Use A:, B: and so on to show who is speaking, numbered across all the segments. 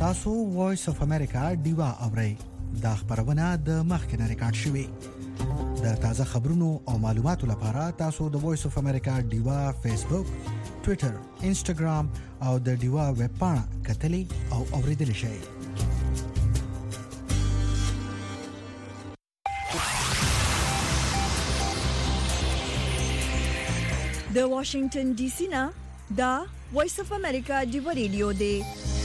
A: تاسو وایس اف امریکا ډیوا اورئ دا خبرونه د مخکنه ریکارډ شوې د تازه خبرونو او معلوماتو لپاره تاسو د وایس اف امریکا ډیوا فیسبوک ټوئیټر انسټاګرام او د ډیوا ویب پاڼه کتلې او اوریدل شئ
B: د واشنگټن ډي سي نه دا وایس اف امریکا ډیوا ریډیو دی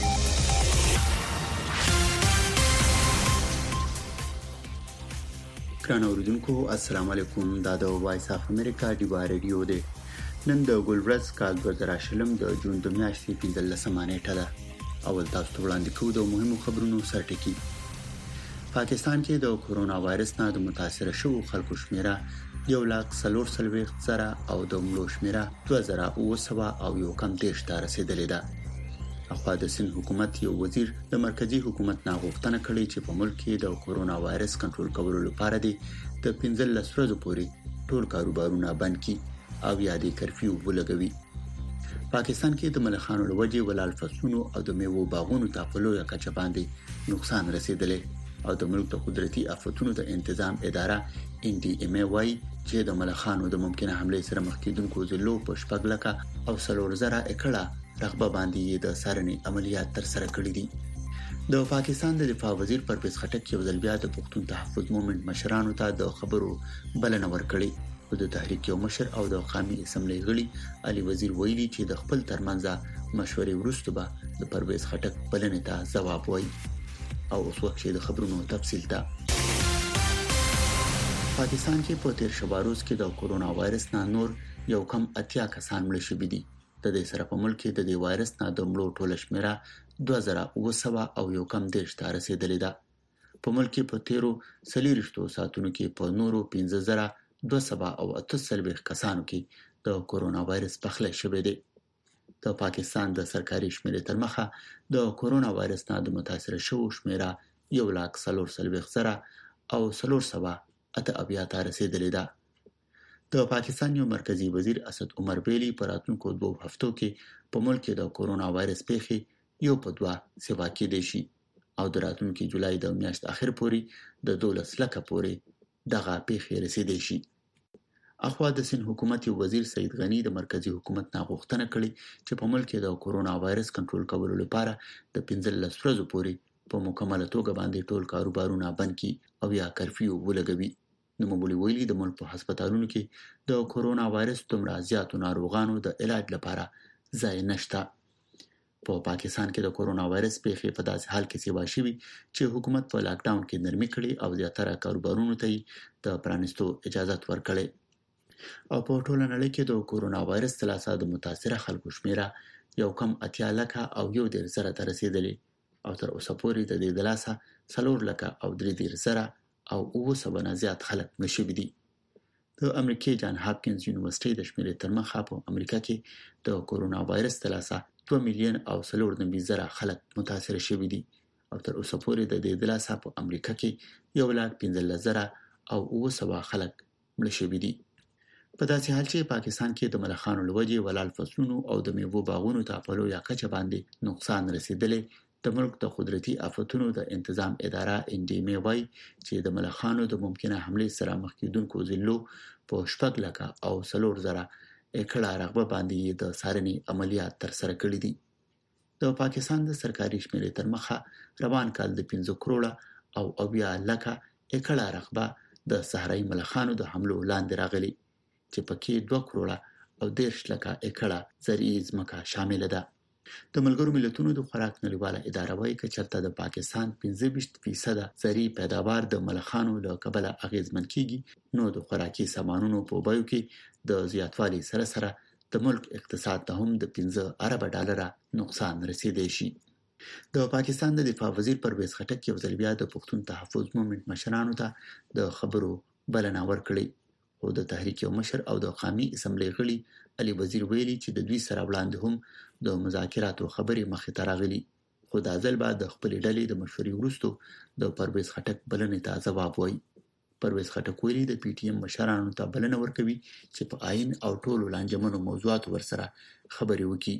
C: ګران اوریدونکو السلام علیکم دا د وایس اف امریکا ډیوا ریډیو دی نن د ګلورز کال 2020 د جون د میاشتې 15 نیټه ده اول تاسو ته وړاندې کوو د مهمو خبرونو سرټکی پاکستان کې د کورونا وایرس نه د متاثر شوو خلکو شمیره 1,40,000 او د مړو شمیره 2,900 او یو کم دیش ته رسیدلې ده اخوا د سند حکومت یو وزیر د مرکزی حکومت نه غوښتنه کړې چې په ملک کې د کورونا وایرس کنټرول کولو لپاره د 15 ورځې پورې ټول کاروبارونه بند کړي او یادې کرفیو ولګوي پاکستان کې د ملخانو لوجې ولال فصلونو او د میوو باغونو ته په لویه کچه باندې نقصان رسیدلی او د ملک د قدرتي آفتونو د تنظیم اداره NDMA وايي چې د ملخانو د ممکنه حمله سره مخ کېدونکو ضلعو په شپږ لکه او 3,000 ایکړه رغبه باندې د سارنې عملیات تر سره کړې دي د پاکستان د دفاع وزیر پرویز خټک یو ځل بیا د پښتون تحفظ مومنت مشرانو ته د خبرو بلنه ورکړې او د تحریک یو مشر او د قومي اسمبلی غړي علي وزیر ویلي چې د خپل ترمنځ مشورې وروسته به د پرویز خټک بلنې ته ځواب وایي او اوس وخت د خبرونو تفصیل ته پاکستان کې په تیر شباروز کې د کورونا وایرس نه نور یو کم 80 کسان مړ شوي دي د دې سره په ملک کې د دې وایرس نه د مړو ټول شمیره 2,900 او یو کم دیش ته رسیدلې ده په ملک کې په تیرو 40 ساعتونو کې په نورو 15,200 او 38 کسانو کې د کورونا وایرس پخله شوې ده د پاکستان د سرکاري شمیرې تر مخه د کورونا وایرس نه د متاثر شوو شمیره 1,40,000 او 300 ته رسیدلې ده د پاکستان یو مرکزی وزیر اسد عمر بیلی پر راتلونکو 2 هفتو کې په ملک کې د کورونا وایرس پیښې یو په 2 سیوا کې دي شي او د راتلونکو جولای د میاشت اخر پورې د 12 لکه پورې دغه پیښې رسیدي شي اخوا د سند حکومت یو وزیر سید غنی د مرکزی حکومت نه غوښتنه کړې چې په ملک کې د کورونا وایرس کنټرول کولو لپاره د 15 ورځې پورې په مکمل توګه باندې ټول کاروبارونه بند کړي او یا کرفیو ولګوي نو مبولي ویلي د ملک په هسپتالونو کې د کورونا وایرس دومره زیاتو ناروغانو د علاج لپاره ځای نشته په پاکستان کې د کورونا وایرس پیښې په داسې حال کې سیوا شوي چې حکومت په لاک ډاون کې نرمي کړې او زیاتره کاروبارونو ته د پرانستو اجازه ورکړې او په ټوله نړۍ کې د کورونا وایرس تلاسه د متاثر خلکو شمیره یو کم 80 لکه او 1,000 ته رسیدلې او تر اوسه پورې د دې دلاسه 4 لکه او 3,000 او 900 نه زیات خلک نشوي دي د امریکای جان هاپکینز یونیورسيټي د شمیرې تر مخه په امریکا کې د کورونا وایرس تلاسه 2 میلیون او 4,000 خلک متاثر شوي دي او تر اوسه پورې د دې دلاسه په امریکا کې 1,15,000 او 900 خلک مړ شوي دي په داسې حال چې پاکستان کې د ملخانو لوجې ولال فصلونو او د میوو باغونو ته په لویه کچه باندې نقصان رسیدلی د ملک د قدرتي آفتونو د تنظیم اداره NDMA وايي چې د ملخانو د ممکنه حمله سره مخ کېدونکو ضلعو په شپږ لکه او 3,000 ایکړه رغبه باندې د سارنې عملیات تر سره کړې دي د پاکستان د سرکاري شمیرې تر مخه روان کال د 15 کروڑه او 9 لکه ایکړه رغبه د صحرایي ملخانو د حملو لاندې راغلي چې پکې 2 کروڑه او 10 لکه ایکړه زرعي ځمکه شامل ده د ملګرو ملتونو د خوراک نړیواله اداره وايي چې چرته د پاکستان 25% زرعي پیداوار د ملخانو له کبله اغیزمن کیږي نو د خوراکي سامانونو په بیو کې د زیاتوالي سره د ملک اقتصاد ته هم د 15 ارب ډالر نقصان رسیدي شي د پاکستان د دفاع وزیر پرویز خټک یو ځل بیا د پښتون تحفظ مومنت مشرانو ته د خبرو بلنه ورکړې او د تحریک یو مشر او د قومي اسمبلی غړي علي وزیر ویلي چې د دوی سره وړاندې هم د مذاکراتو خبرې مخې ته راغلي خو دا ځل بعد د خپل ډلې د مشورې وروسته د پرویز خټک بلنې ته ځواب وایي پرویز خټک ویلي د PTM مشرانو ته بلنه ورکوي چې په آئین او ټولو لانجمنو موضوعاتو ورسره خبرې وکړي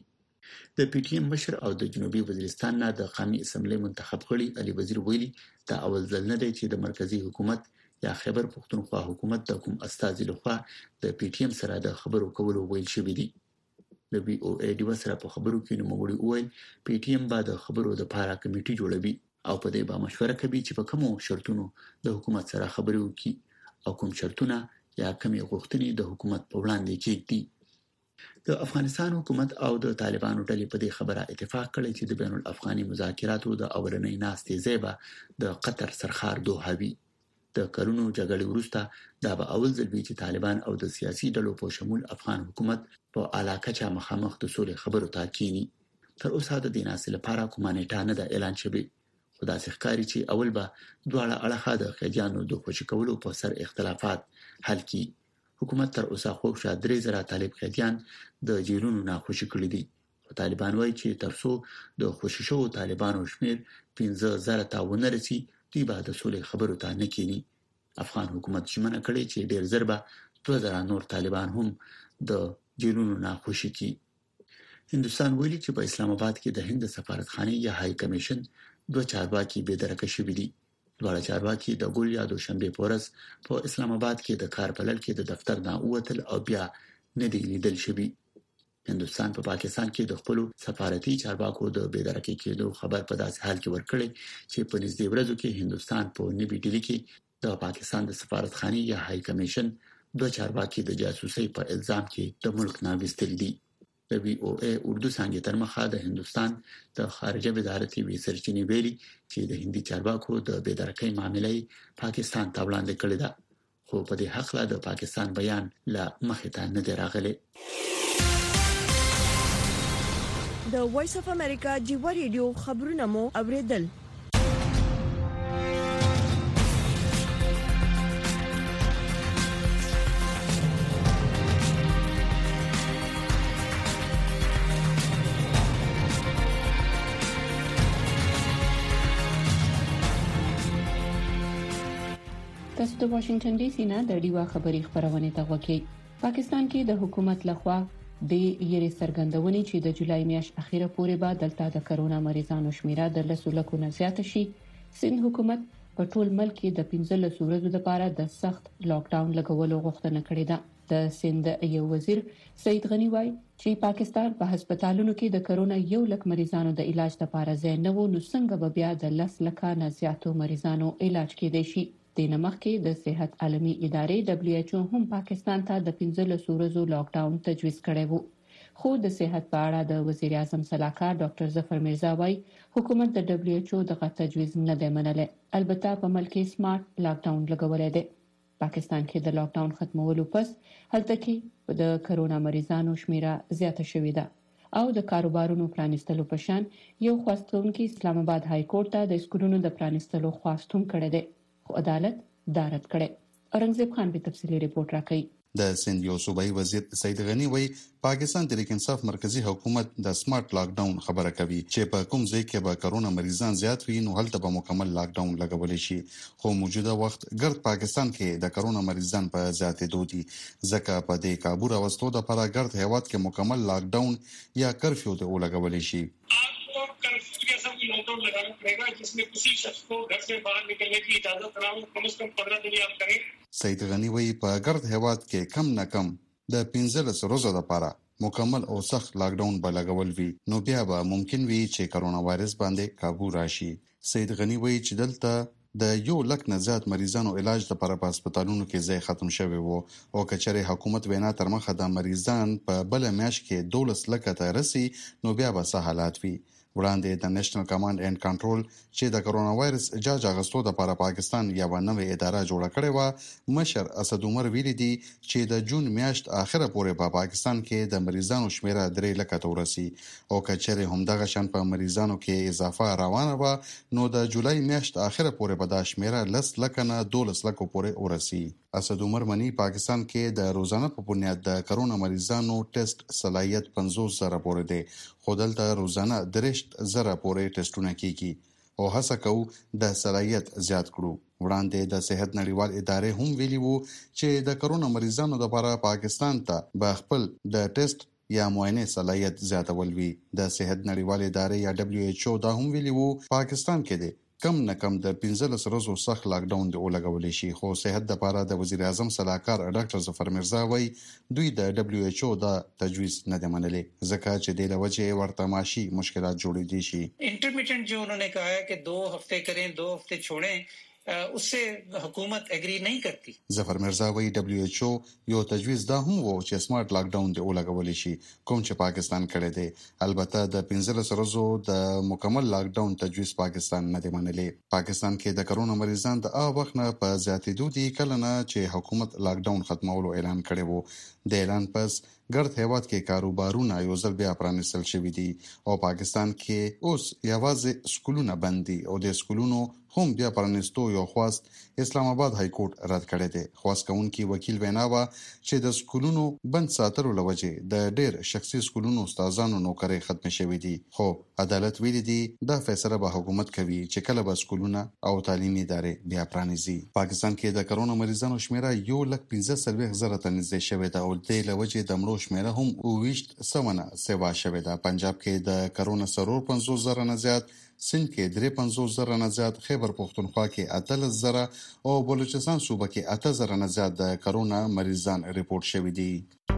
C: د پی ټی ایم مشر او د جنوبي وزیرستان نه د قومي اسمبلی منتخب غړي علي وزیر ویلي دا اول ځل نه دی چې د مرکزی حکومت یا خیبر پختونخوا حکومت د کوم استازي لخوا د پی ټی ایم سره د خبرو کولو ویل شوی دی. د بي او ای ډیوا سره په خبرو کې نوموړي وویل پی ټی ایم به د خبرو د پاره کمیټي جوړوي او په دې به مشوره کوي چې په کومو شرطونو د حکومت سره خبرې وکړي او کوم شرطونه یا کومې غوښتنې د حکومت په وړاندې کېږي. د افغانستان حکومت او د طالبانو ډلې په دې خبره اتفاق کړی چې د بین الافغاني مذاکراتو د اولنۍ ناستې ځای به د قطر سرخار دوحه وي. د کلونو جګړې وروسته دا به اول ځل وي چې طالبان او د سیاسي ډلو په شمول افغان حکومت په اعلی کچه مخامخ د سولې خبرو ته کېني. تر اوسه د دې ناستې لپاره کومه نیټه نه ده اعلان شوې، خو داسې ښکاري چې اول به دواړه اړخه د قیدیانو د خوشي کولو په سر اختلافات حل کړي. حکومت تر اوسه خو شاید 3000 طالب قیدیان د جیلونو نه خوشي کړي دي، خو طالبان وایي چې ترڅو د خوشي شوو طالبانو شمیر 15000 ته ونه رسي دوی به د سولې خبرو ته نه کېني. افغان حکومت ژمنه کړې چې ډیر زر به 2000 نور طالبان هم د جیلونو نه خوشي کړي. هندستان ویلي چې په اسلام آباد کې د هند سفارتخانه یا هاي کمیشن 2 چارواکي به درکه شوي دي. دواړه چارواکي د ګل یا دوشنبه پورس په اسلام آباد کې د کار پلل کې د دفتر نه اوتل او بیا نه دی لیدل شوی. هندستان په پاکستان کې د خپل سفارتي چارواکو د بېدرکې کېدو خبر په داسې حال کې ورکړي چې په نږدې ورځو کې هندستان په نوې ډیلي کې د پاکستان د سفارتخانه یا هاي کمیشن 2 چارواکي د جاسوسي په الزام کې د ملک نه وستل دي. د بي او ای اردو څنګه تر مخه د هندستان د خارجه وزارت وی سرچینی ویلي چې د هندي چارواکو د بېدرکۍ معاملې پاکستان ته وړاندې کړې ده، خو په دې حق لا د پاکستان بیان لا مخې ته نه دی راغلی.
B: د وایس اف امریکا ډیوا ریډیو خبرونه مو اوریدل.
D: تاسو د واشنگټن ډي سي نه د ډیوا خبري خبرونه ته غوږی. پاکستان کې د حکومت لخوا د یری سرګندونې چې د جولای میاشت اخیره پورې به دلته د کرونا مریضانو شمیره د 10 لکو نه زیات شي. سند حکومت په ټول ملک کې د 15 ورځې لپاره د سخت لاک ډاون لګولو غوښتنه کړې ده. د سند یو وزیر سید غنی وای چې پاکستان په هسپتالونو کې د کرونا 1 لک مریضانو د علاج لپاره ځای نه و، نو څنګه به بیا د 10 لک نه زیاتو مریضانو علاج کېدای شي. د نمخ کې د صحت عالمي ادارې دبليو ایچ او هم پاکستان ته د 15 ورځو لاک ډاون تجویز کړی وو، خو د صحت په اړه د وزیر اعظم صلاحکار ډاکټر ظفر مرزا وای حکومت د دبليو ایچ او دغه تجویز نه دی منلی. البته په ملک کې سمارټ لاک ډاون لګولای دی. پاکستان کې د لاک ډاون ختمولو پس هلته کې د کرونا مریضانو شمیره زیاته شوې ده او د کاروبارونو پرانیستلو په شان یو خواستونکو اسلام آباد های کورټ ته د سکولونو د پرانیستلو خواستون کړی دی، خو عدالت دارت کړي. اورنګزیب خان به تفصیلی ریپورت راکړي.
E: د سند یو صوبایي وزیر سید غنی وای پاکستان تحریک انصاف مرکزی حکومت د سمارټ لاک ډاون خبره کوي چې په کوم ځای کې به کرونا مریضان زیات وي نو هلته به مکمل لاک ډاون لګول شي، خو موجوده وخت ګرد پاکستان کې د کرونا مریضان په زیاتېدو دي، ځکه په دې کابو راوستو د لپاره ګرد هیواد کې مکمل لاک ډاون یا کرفیو ته ولګول شي.
F: लॉकडाउन लगाना पड़ेगा जिसमें किसी शख्स को घर से बाहर निकलने की इजाजत ना हो, कम से कम 15 दिन आप करें.
E: سید غنی وی په ګرد هیواد کې کم نه کم د 15 ورځې لپاره مکمل او سخت لاک ډاون به لګول وي، نو بیا به ممکن وي چې کرونا وایرس باندې काबू راشي. سید غنی وی چې دلته د 1 لک نه زیات مریضانو علاج لپاره په هسپتالونو کې ځای ختم شوی وو او کچره حکومت وینا تر مخه د مریضان په بل میاشت کې 12 لک ته رسي نو بیا به څه حالات وي. وړاندې د نېشنل کمانډ اینڈ کنټرول چې د کرونا وایرس اجازه اغستو لپاره پاکستان یو نوې اداره جوړه کړې و، مشر اسد عمر ویلي دي چې د جون میاشت اخره پورې په پاکستان کې د مریضانو شمیره 3 لک ته ورسي او کچره همدغه شان په مریضانو کې اضافه روانه و نو د جولای میاشت اخره پورې به د شمیره 10 لک نه 12 لک پورې ورسي. اسد عمر منی پاکستان کې د روزانه په بنیاد د کرونا مریضانو ټیسټ صلاحیت 50,000 پورې دی، خو دلته روزانه 3,000 پورې ټیسټونه کیږي او هڅه کوو د صلاحیت زیات کړو. وړاندې د صحت نړیوال ادارې هم ویلي وو چې د کرونا مریضانو لپاره پاکستان ته به خپل د ټیسټ یا معاینه صلاحیت زیاتول وي. د صحت نړیوالې ادارې یا WHO دا هم ویلي وو پاکستان کې دی کم نه کم د 15 ورځو سخت لاک ډاون دی ولګول شي. خو صحت د لپاره د وزیر اعظم صلاحکار ډاکټر ظفر مرزا وایي دوی د WHO دا تجویز نه دی منلی ځکه چې د لوجه ورته ماشي مشکلات جوړې دي شي.
G: इंटरमिटेंट जो उन्होंने कहा है कि 2 हफ्ते करें 2 हफ्ते छोड़ें उससे हुकूमत एग्री नहीं करती.
E: ظفر مرزا وایي WHO یو تجویز دا هم وو چې سمارټ لاک ډاون دی ولګول شي کوم چې پاکستان کړی دی. البته د 15 ورځو د مکمل لاک ډاون تجویز پاکستان نه دی منلی. پاکستان کې د کرونا مریضان د وخت نه په زیاتېدو دي کله نه چې حکومت لاک ډاون ختمولو اعلان کړی وو. د اعلان پس ګرد هیواد کې کاروبارونه یو ځل بیا پرانیستل شوي دي او پاکستان کې اوس یوازې سکولونه بند دي او د سکولونو هم بیا پرانیستو یو خواست اسلام آباد های کورټ رد کړی دی. خواست کوونکی وکیل ویناوه چې د سکولونو بند ساتلو لوجه د ډېر شخصي سکولونو استادانو نوکرۍ ختم شوي دي. خو عدالت ویلي دی دا فیصله به حکومت کوي چې کله به سکولونه او تعلیمي ادارې بیا پرانیزي. پاکستان کې د کرونا مریضانو شمیره 1,15,000 ته نږدې شوې ده او د لوجه د مړو شمیره هم 28,000 سیوا شوې ده. پنجاب کې د کرونا 50,000 نه زیات، سند کې 53,000 نه زیات، خیبر پختونخوا کې 18,000 او بلوچستان صوبه کې 8,000 نه زیات د کرونا مریضان ریپورت شوي دي.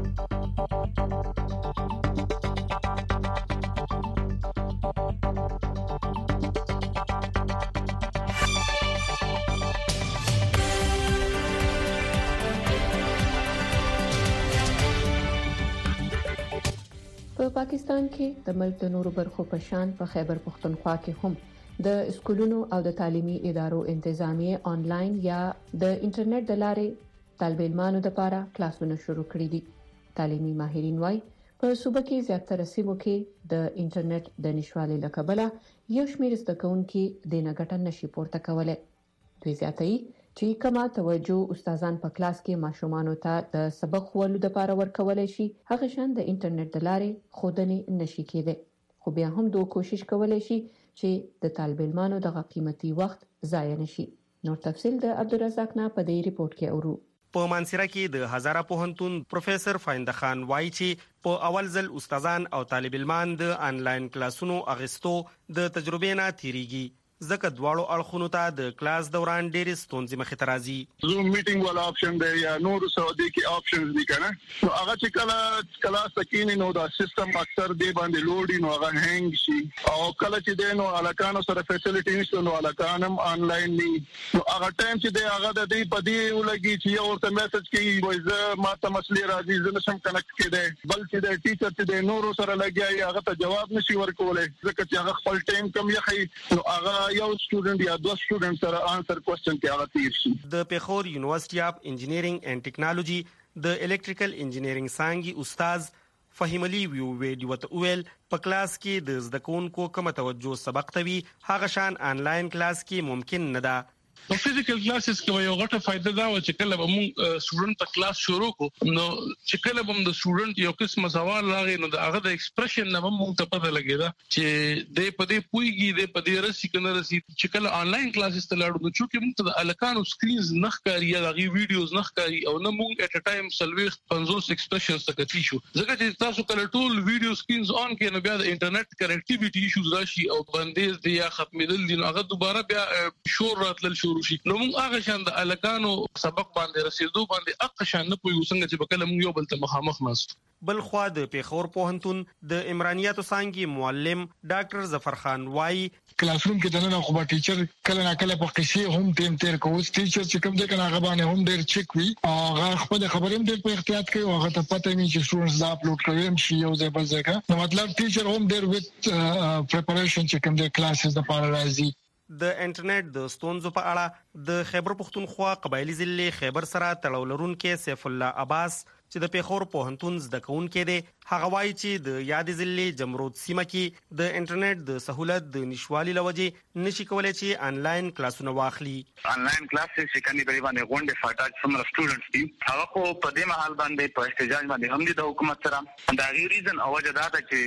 D: په پاکستان کې د ملک د نورو برخو په شان په خیبر پختونخوا کې هم د سکولونو او د تعلیمي ادارو انتظامیه آنلاین یا د انټرنیټ د لارې طالب علمانو لپاره کلاسونه شروع کړي دي. تعلیمي ماهرین وايي په صوبه کې زیاتره سیمو کې د انټرنیټ د نشوالي له کبله یو شمېر زده کوونکي د نګټه نشي پورته کولای. دوی زیاتوي چې کما توجه استادان په کلاس کې ماشومانو ته د سبق ولو لپاره ورکولای شي هغه شان د انټرنیټ د لارې خودنه نشي کېده. خو بیا هم دوی کوشش کولای شي چې د طالب علمانو دغه قیمتي وخت ضایع نشي. نور تفصیل د عبدالرزاق نه په دې ریپورت کې اورو.
H: په مانسیرا کې د هزاره پوهنتون پروفیسور فایند خان وایي چې په اول ځل استادان او طالب علمان د انلاین کلاسونو اغستو د تجربې نه تیریږي ځکه دواړو اړخونو ته د کلاس دوران ډېرې ستونزې مخې ته راځي.
I: زوم میټینګ والا آپشن دی یا نور سعودي کې آپشنز دي کنه نو هغه چې کله کلاس تکینی نو دا سیستم اکثر دی باندې لوډ نو هغه هنګ شي او کله چې دی نو الکانو سره فیسیلیټی نشته نو الکانم آنلاین ني نو هغه ټایم چې دی هغه د دې پدې ولګي چې یو ورته میسج کوي وای زه ماته مسلې راځي زه نشم کنیکټ کېدای بل چې د ټیچر چې دی نور سره لګي هغه ته جواب نشي ورکولای ځکه چې هغه خپل ټایم کم یخي نو هغه یو سټوډنټ یا دوه سټوډنټ سره آنسر کوېسچن کې هغه تیر شي.
H: د پیښور یونیورسيټي اف انجینرینګ اینڈ ټیکنالوژي د الکتریکل انجینرینګ څانګې استاد فهیم علي ویډیو ته ویل په کلاس کې د زده کوونکو کوم توجه سبق ته وي هغه شان انلاین کلاس کې ممکن نه ده.
J: په فزیکل کلاسز کې یو غټه فائدہ دا و چې کله به موږ سټوډنټ ته کلاس شروع کو نو چې کله به د سټوډنټ یو قسم سوال راغی نو د هغه د ایکسپریشن نه موږ ته پته لګیدا چې د پدې پویږي د پدې رسې کنه رسې چې کله انلاین کلاسز ته لاړو نو چې موږ ته د الکانو سکرینز نخ کاری یا غي ویډیوز نخ کاری او نه موږ اټ ا ټایم سلوي 50 ایکسپریشنز ته کتی شو ځکه چې تاسو کله ټول ویډیو سکرینز اون کې نو بیا د انټرنیټ کنیکټیویټي ایشوز راشي او بندیز دی یا ختمېدل دي نو هغه دوباره بیا شور راتلل شروع شي نو موږ هغه شان د الکانو سبق باندې رسیدو باندې اق شان نه پوي څنګه چې بکله موږ یو بل ته مخامخ ناست.
H: بل خو د پیښور پوهنتون د عمرانیاتو څانګې معلم ډاکټر ظفر خان وایي
K: کلاسروم کې دنه خو به ټیچر کله نه کله په قصې هم ټیم تیر کوي ټیچر چې کوم ځای کنه غبانه هم ډیر چک وي هغه خپل خبرې هم ډیر په احتیاط کوي هغه ته پته نه چې سټوډنټس دا اپلوډ کوي هم شي یو ځای بل ځای نو مطلب ټیچر هم ډیر وذ پریپریشن چې کوم ځای کلاسز د پاره راځي.
H: د انټرنیټ د ستونزو په اړه د خیبر پختونخوا قبایلی ضلع خیبر سره تړاو لرونکي سیف الله عباس چې د پیښور پوهنتون زده کوونکی دی هغه وایي چې د یاد ضلع جمرود سیمه کې د انټرنیټ د سہولت د نشوالي لوجې نشي کولای چې انلاین کلاسونه واخلي.
L: انلاین کلاسز چې کني په باندې غونډه فاټاج څومره سټوډنټس دي هغه په دې محل باندې په احتجاج باندې هم دي د حکومت سره دا غي ریزن او وجه دا ده چې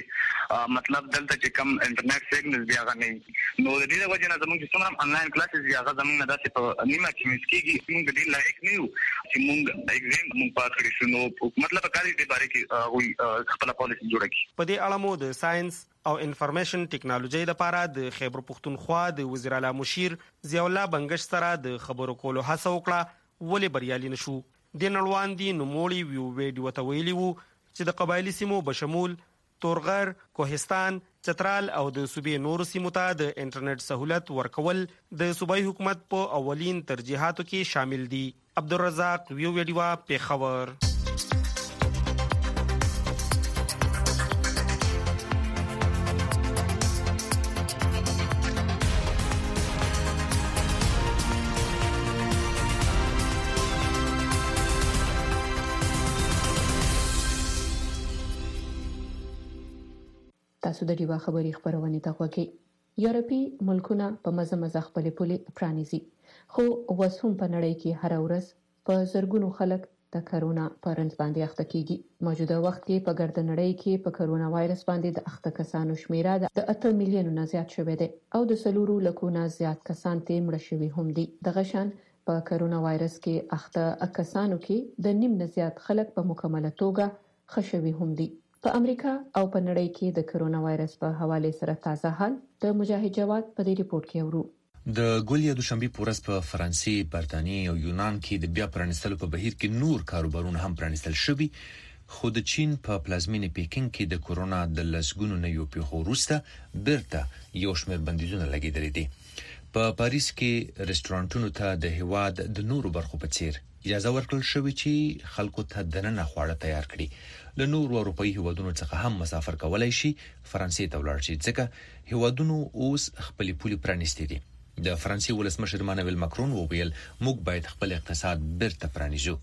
L: مطلب دلته چې کم انټرنیټ سیګنل بیا غني نو د دې وجه نه زموږ چې څومره انلاین کلاسز بیا زموږ نه داسې په نیمه کې مسکیږي موږ د دې لایق نه یو چې موږ ایگزام موږ پاس کړی شو نو مطلب کاري دې باره کې وي خپل پالیسي جوړه کړي. په
H: دې اړه مو د ساينس او انفارمیشن ټیکنالوژي لپاره د خیبر پختونخوا د وزیر اعلی مشیر ضیاء الله بنگش سره د خبرو کولو هڅه وکړه ولې بریالي نشو. د نړوان دي نوموړي ویډیو ته ویلي وو چې د قبایلی سیمو بشمول تورغر، کوهستان، چترال او د صوبې نورو سیمو ته د انټرنیټ سہولت ورکول د صوبایي حکومت په اولین ترجیحاتو کې شامل دي. عبدالرزاق ویډیو پیښور.
D: تاسو د ډیوا خبري خبرونه ته غوږی. یورپی ملکونه په مزه خپل پولې پرانیزي خو وسوم په نړۍ کې هر ورځ په زرګونو خلک د کرونا په رنځ باندې اخته کیږي. موجوده وخت کې په ګرد نړۍ کې په کرونا وایرس باندې د اخته کسانو شمیره د 8 میلیونو نه زیات شوې ده او د 4 لکو نه زیات کسان ته مړ شوي هم دي. د غشان په کرونا وایرس کې اخته کسانو کې د نیم نه زیات خلک په مکمله توګه خښوي هم دي. په امریکا او په نړۍ کې د کرونا وایرس په حواله سره تازه حال د مجاهد جواد په دې ریپورت کې ورو.
M: د ګولیا دوشنبه پورس په فرانسې، برتانیې او یونان کې د بیا پرانستلو په بهیر کې نور کاروبارونه هم پرانستل شوي خو د چین په پلازمینه پیکینګ کې د کرونا د لسګونو نه یو پیښو وروسته بیرته یو شمېر بندیزونه لګیدلې دي. په پاریس کې رستورانټونو ته د هیواد د نورو برخو په څیر اجازه ورکړل شوې چې خلکو ته دننه خواړه تیار کړي. له نورو اروپایي هیوادونو څخه هم مسافر کولای شي فرانسې ته ولاړ شي ځکه هیوادونو اوس خپل پولي پرانیستي دي. د فرانسې ولسمشر مانویل ماکرون وویل موږ باید خپل اقتصاد بیرته پرانیزو.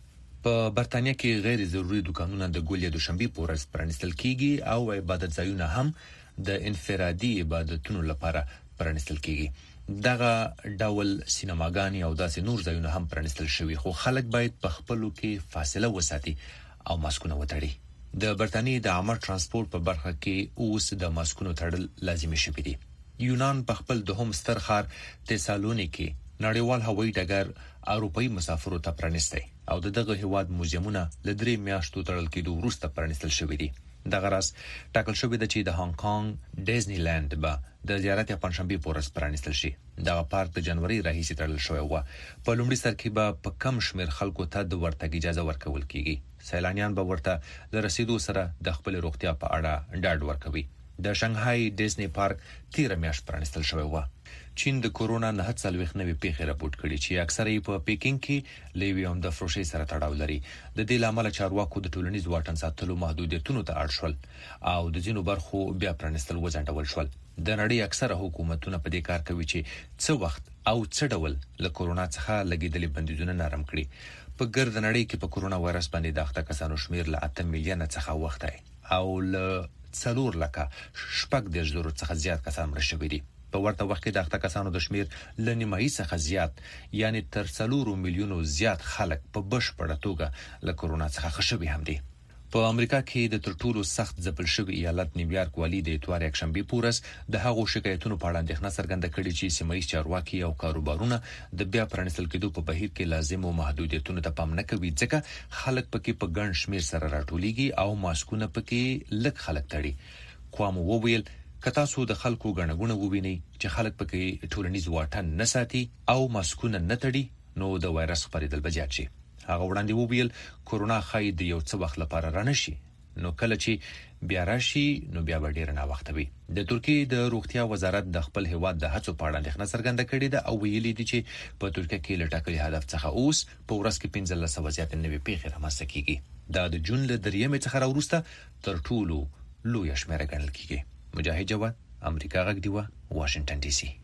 M: په برتانیا کې غیر ضروري دکانونه د ګولیا دوشنبه پورس پرانیستل کیږي او عبادت ځایونه هم د انفرادي عبادتونو لپاره پرانیستل کیږي. دغه ډول سینماګانې او داسې نور ځایونه هم پرانیستل شوي خو خلک باید په خپلو کې فاصله وساتي او ماسکونه وتړي. د برتانیې د عامه ترانسپورت په برخه کې اوس د ماسکونو تړل لازمي شوی دی. یونان په خپل دوهم ستر ښار تسالونیکي نړیوال هوایي ډګر اروپایي مسافرو ته پرانیستی او دغه هیواد موزیمونه ل 3 میاشتو تړل کېدو وروسته پرانیستل شوی دی. دغه راز ټاکل شوی دی چې د هانګ کانګ ډیزنی لند به د زیارت پنځشنبه پورس پرانیستل شي. دغه پارک د جنوري راهیسې تړل شوی و. په لومړي سر کې به په کم شمیر خلکو ته د ورتګ اجازه ورکول کیږي. سیلانیان به ورته د رسیدو سره د خپل روغتیا په اړه ډاډ ورکوي. د شانګهای ډیزنی پارک 13 میاشت پرانیستل شوی و. چین د کورونا 940 نوې پیښې راپورټ کړي چې اکثره یې په پیکینګ کې لیویوم د فروشي سره تړاو لري. د دې لامل چارواکو د ټولنیز واټن ساتلو محدودیتونو ته اړ شول او د ځینو برخو بیا پرانیستل وځنډول شول. د نړۍ اکثره حکومتونه په دې کار کوي چې څه وخت او څه ډول له کورونا څخه لګیدلې بندیزونه نرم کړي. په ګرد نړۍ کې په کورونا وایرس باندې د اخته کسانو شمیر له 8 میلیونه څخه وخته او له 4 لکه شپږ د زرو څخه زیات کسان مړ شوي دي. په ورته وخت کې د اخته کسانو د شمیر ل نیمایي څخه زیات یعنی تر 4 میلیونو زیات خلک په بشپړه توګه له کورونا څخه خښوي هم دي. په امریکا کې د ترټولو سخت ځپل شوی ایالت نیویارک والی د اتوار یکشنبه پورس د هغو شکایتونو په اړه اندېښنه څرګنده کړې چې سیمایي چارواکي او کاروبارونه د بیا پرانیستل کېدو په بهیر کې لازم او محدودیتونو ته پام نه کوي ځکه خلک پکې په ګڼ شمیر سره راټولېږي او ماسکونه پکې لږ خلک تړي. کوم وویل که تاسو د خلکو غنغونه ووینئ چې خلک پکې ټولنیز واټن نه ساتي او ماسکونه نه تړي نو د وایرس خپرېدل به زیات شي. هغه وړاندې وویل کورونا خای د یو څه وخت لپاره رانشي نو کله چې بیا راشي نو بیا به ډیر نه وخت وي. د ترکیې د روغتیا وزارت د خپل هیواد د هڅو په اړه اندېښنه څرګنده کړې ده او ویلي دي چې په ترکیه کې لټکلي هدف څخه اوس په ورځ کې 15 زیات نوې پیښې رامنځته کیږي. دا د جون له 3 څخه راوروسته تر ټولو لوی شمېره ګڼل کیږي. مجاهد جواد، امریکا غږ دیوه، واشنگټن ډي سي.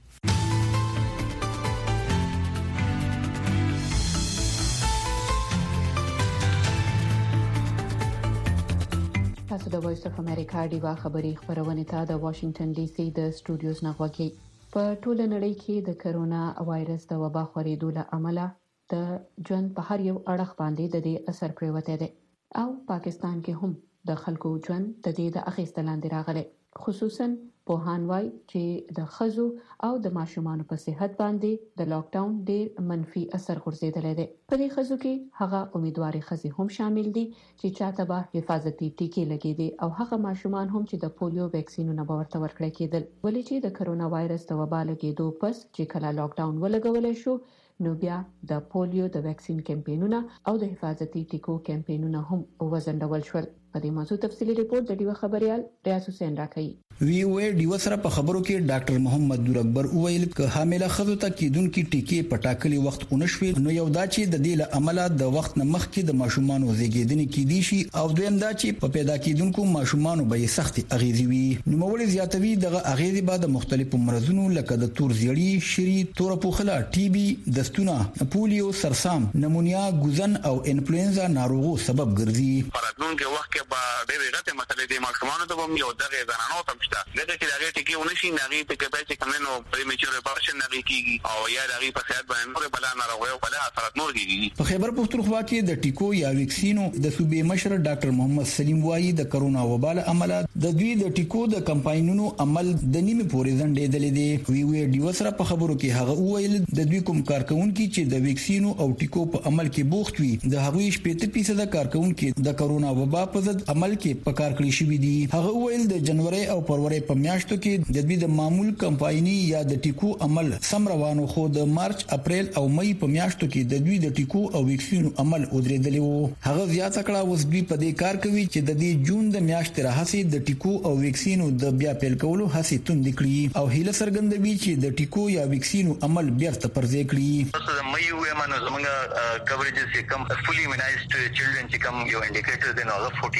D: تاسو د وایس اف امریکا دیوه خبري خبرونه ته د واشنگټن ډي سي د سټوډیوز نه غوږی. په ټوله نړۍ کې د کرونا وایرس د وبا خورېدو له امله د ژوند په هر یو اړخ باندې د دې اثر پریوته دی او پاکستان کې هم د خلکو ژوند د دې د اخیستل لاندې راغلی. خصوصا پوهان وايي چې د خزو او د ماشومانو په صحت باندې د لاک ډاون ډېر منفي اثر غورځیدلی دی. په دې خزو کې هغه امیدواري خزي هم شامل دي چې چاته به حفاظتي ټیکې لګېدي او هغه ماشومان هم چې د پولیو ویکسینونه به ورته ورکړل کېدل. ولې چې د کرونا وایرس د وبا لګېدو پس چې کله لاک ډاون ولګول شو نو بیا د پولیو د ویکسین کمپاینونه او د حفاظتي ټیکو کمپاینونه هم وزندول شول. په دې موضوع تفصیلی ریپورت د ډیوه خبريال ریاض حسین راکړي.
N: وی ډیوه سره په خبرو کې ډاکټر محمد نور اکبر وویل چې حامله خزو ته کیدونکو ټیکې په ټاکلي وخت اونشوي نو یو دا چې د دې له عمله د وخت نه مخکې د ماشومانو زیږیدنې کې دي شي او دویم دا چې په پیدا کیدونکو ماشومانو به سخت اغیزي وي. نو مولوی زیاتوي دغه اغیزي بعد مختلفو مرزونو لکه د تور زیړی، شری، تور پوخله، ټي بي، دستونه، پولیو، سرسام، نمونیا، ګوزن او انفلوئنزا ناروغو سبب ګرځي.
L: پراتونکو وخت کې به ډېرې غټه مسلې د ماشومانو ته هم یو دغه زنانو ته مشته دغه چې دغه ټکی ونشي نغې ته کې چې کمنو پریمیچور ابورشن نغې کیږي او یا دغه په صحت باندې نور بلا ناروغي او بلا اثرات نور کیږي.
N: په خیبر پختونخوا کې د ټیکو یا ویکسینو د صوبې مشر ډاکټر محمد سلیم وایي د کرونا وبا له امله د دوی د ټیکو د کمپاینونو عمل د نیمه پورې ځنډېدل دي. وی ډیو سره په خبرو کې هغه وویل د دوی کوم کارکونکو چې د ویکسینو او ټیکو په عمل کې بوخت وي د هغوی 70% کارکونکو د کرونا وبا په ضد عمل کې په کار کړی شوی دي. هغه وویل د جنوري او فروری په میاشتو کې د دوی د معمول کمپایني یا د ټیکو عمل سم روانو خو د مارچ، اپریل او مئی په میاشتو کې د دوی د ټیکو او ویکسینو عمل ودرېدلی وو. هغه زیاته کړه اوس دوی په دې کار کوي چې د دې جون د میاشتې راهسي د ټیکو او ویکسینو د بیا پیل کولو هڅې توند کړي او هیله څرګندوي چې د ټیکو یا ویکسینو عمل بیرته پرځای کړي.
L: د مئی ومنو زمونږ کوریجز چې کم فولي ایمونایزډ چلډرن چې کم یو انډیکیټر دی نو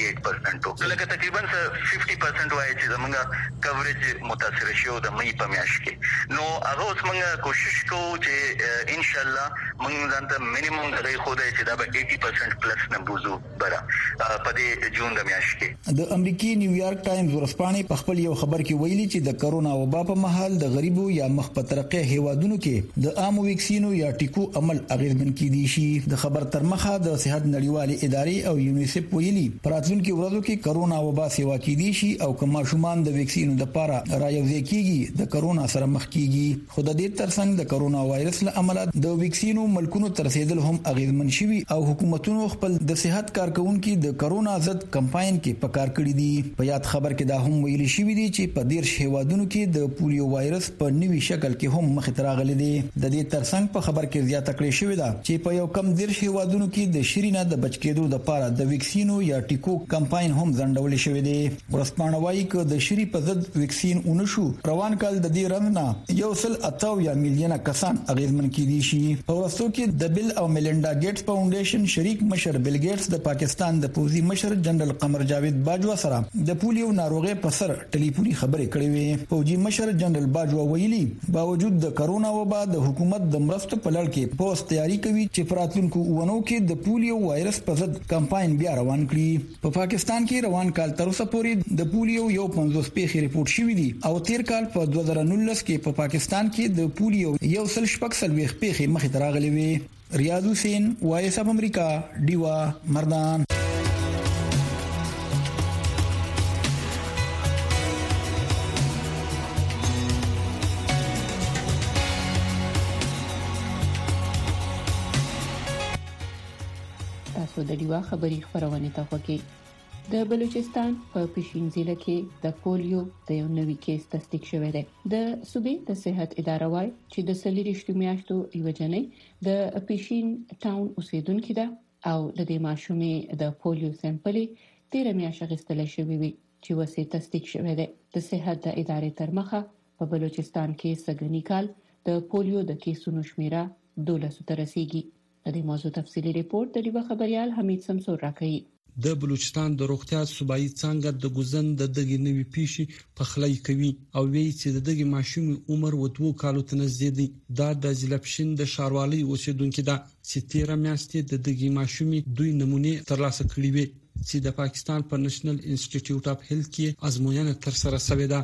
L: 48% لکه تقریبا 50% وایي چې زمونږ کوریج متاثر شو د مئی په میاشت کې. نو هغه اوس موږ کوشش کوو چې ان شاء الله موږ ځانته مینیمم درې خو دی چې دا به 80% پلس نه بوزو برا په دې جون د میاشت کې.
N: د امریکای نیویارک ټایمز ورسپانې په خپل یو خبر کې ویلي چې د کرونا وبا په مهال د غریبو یا مخ په ترقه هیوادونو کې د عام ویکسینو یا ټیکو عمل اغیزمن کیدی شي. د خبر تر مخه د صحت نړیوالې ادارې او یونیسف ویلي پراتونکو ورځو کې کرونا وبا سیوا کیدی شي او کما شومان د ویکسینو د لپاره رايوځي کیږي د کرونا سره مخ کیږي. خو د دې ترڅنګ د کرونا وایرس له امله د ویکسینو ملکونو تر رسیدل هم اغیزمن شوي او حکومتونو خپل د صحت کارکونکو د کرونا ضد کمپاین کې پکار کړی دي. په یاد خبر کې دا هم ویل شوی دی چې په 10 هیوادونو کې د پولیو وایرس په نوي شکل کې هم مخ ته راغلی دی. د دې ترڅنګ په خبر کې زیاته کړی شوی دا چې په یو کم 10 هیوادونو کې د شرینا د بچ کېدو لپاره د ویکسینو یا ټیکو کمپاین هم ځنډول شوی دی. ورسپانوي ک د شری په ضد ویکسین اونشو روان کال د دې رنګ یو سل 8 میلیونه کسان اغیزمن کیدي شي. په ورستو کې د بل او میلنډا ګیټس فاونډیشن شریک مشر بل ګیټس د پاکستان د پوزي مشر جنرال قمر جاوید باجوا سره د پولیو ناروغي په سر ټلیفوني خبرې کړې وې. پوزي مشر جنرال باجوا ویلي باوجود د کرونا وبا د حکومت د مرستو په لړ کې پوس تیاری کوي چې پراتونکو ونو کې د پولیو وایرس په ضد کمپاین بیا روان کړي. په پاکستان کې روان کال تر اوسه پورې د پولیو یو 50 پیښې ریپورت شوې دي او تیر کال په 2019 کې په پاکستان کې د پولیو یو سل شپږ سلويخ پیښې مخ ته راغلي وي. ریاض حسین وایس اف امریکا ډیوا مردان.
D: تاسو د ډیوا خبري خبرونه ته وګورئ. د بلوچستان په پښین ضلع کې د پولیو د یو نوي کیس تصدیق شوی دی. د صوبې د صحت اداره وايي چې د سلیریشتو میاشتو یو جنې د پښین ټاون اوسیدونکو ده او د دې ماشومې د پولیو سمپلې 13 میاشتې غستل شوی وي چې وسه تصدیق شوی دی. د صحت د ادارې تر مخه په بلوچستان کې سګنی کال د پولیو د کیسونو شمیره 12 ته رسیدي. د دې موضوع تفصیلی ریپورت د ډیوا خبريال حمید سمسور راکړي.
O: د بلوچستان د روغتیا صوبایي څنګه د ګوزن د دغه نوي پیښې په خلای کوي او وی چې د دغه ماشوم عمر و 2 کالو ته نږدې دی. دا د ځلپشین د شاروالي اوسیدونکو ده چې 13 میاشتې د دغه ماشوم دوی نمونه ترلاسه کړې وي چې د پاکستان په نېشنل انسټیټیوټ اف هیلث کې ازموینه تر سره شوې ده.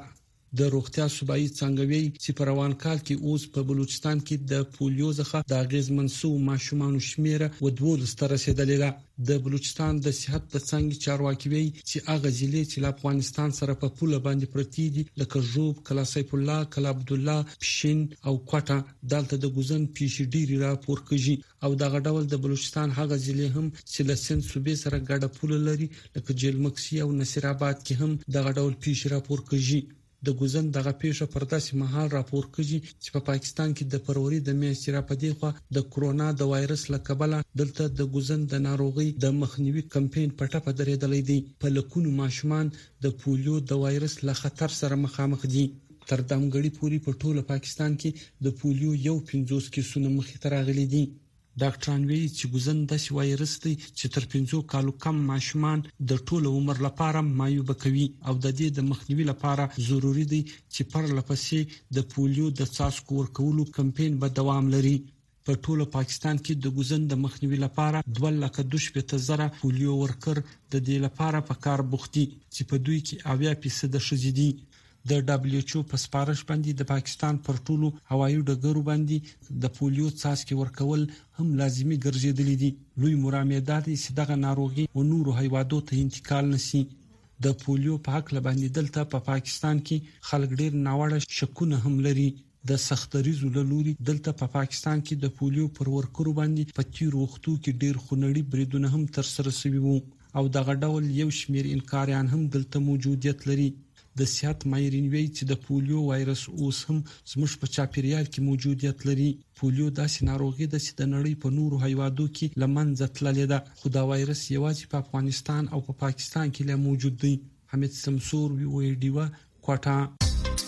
O: د روغتیا صوبایي څنګه چې په روان کال کې اوس په بلوچستان کې د پولیو څخه د اغیزمنسو ماشومان شمیره و 12 ته رسیدلې ده. د بلوچستان د صحت د څنګه چارواکي وی چې هغه ضلع چې له افغانستان سره په پوله باندې پرتی دي لکه ژوب، کلا سیف الله، کلا عبد الله، پښین او کوټه دلته د ګوزن پیښې ډیری راپور کړي او دغه ډول د بلوچستان هغه ضلع هم چې له سند صوبې سره ګډه پوله لري لکه جیلمکسي او نصیر آباد کې هم دغه ډول پیښې راپور کړي. د ګوزن دغه پیښه پر داسې مهال راپور کړي چې په پاکستان کې د فروری د میاشتې را پدې خو د کرونا د وایرس لکبله دلته د ګوزن د ناروغي د مخنیوي کمپاین په ټاپه درېدلې دي. په لکونو ماشومان د پولیو د وایرس له خطر سره مخامخ دي. تر دامګړي پوری په ټوله پاکستان کې د پولیو یو 50 کیسونه مخې ته راغلي دي. ډاکټران وایي چې ګوزن د وایرس دی چې تر 5 کالو کم ماشومان د ټوله عمر لپاره معیوب کوي او د دې د مخنیوي لپاره ضروری دی چې پر لپسې د پولیو د څاڅکو ورکولو کمپاین به دوام لري. په ټوله پاکستان کې د ګوزن د مخنیوي لپاره 2,12,000 پولیو ورکر د دې لپاره په کار بوختي چې په دوی کې 80% شذې دي. د WHO په سپارښت باندې د پاکستان پر ټولو هوایي ډګرو باندې د پولیو څاڅکي ورکول هم لازمي ګرځېدلې دي. لوی مرامې دي چې دغه ناروغي او نورو هیوادو ته انتقال نشي. د پولیو په حق لباندې دلته په پاکستان کې خلک ډیر ناوړه شکونه هم لري. د سختریزو لوري دلته په پاکستان کې د پولیو پر ورکرو باندې په تیر وختو کې ډیر خونړي بریدونه هم تر سره شوي وو او دغه ډول یو شمیر انکاریان هم دلته موجودیت لري. د صحت ماهرین وایي چې د پولیو وایرس اوس هم زموږ په چاپیریال کې موجودیت لري. پولیو داسې ناروغي ده چې د نړۍ په نورو هیوادو کې لمنځه تللې ده خو دا وایرس یوازې په افغانستان او په پاکستان کې لا موجود دی. حمید سمسور وی ډیوا کوټه.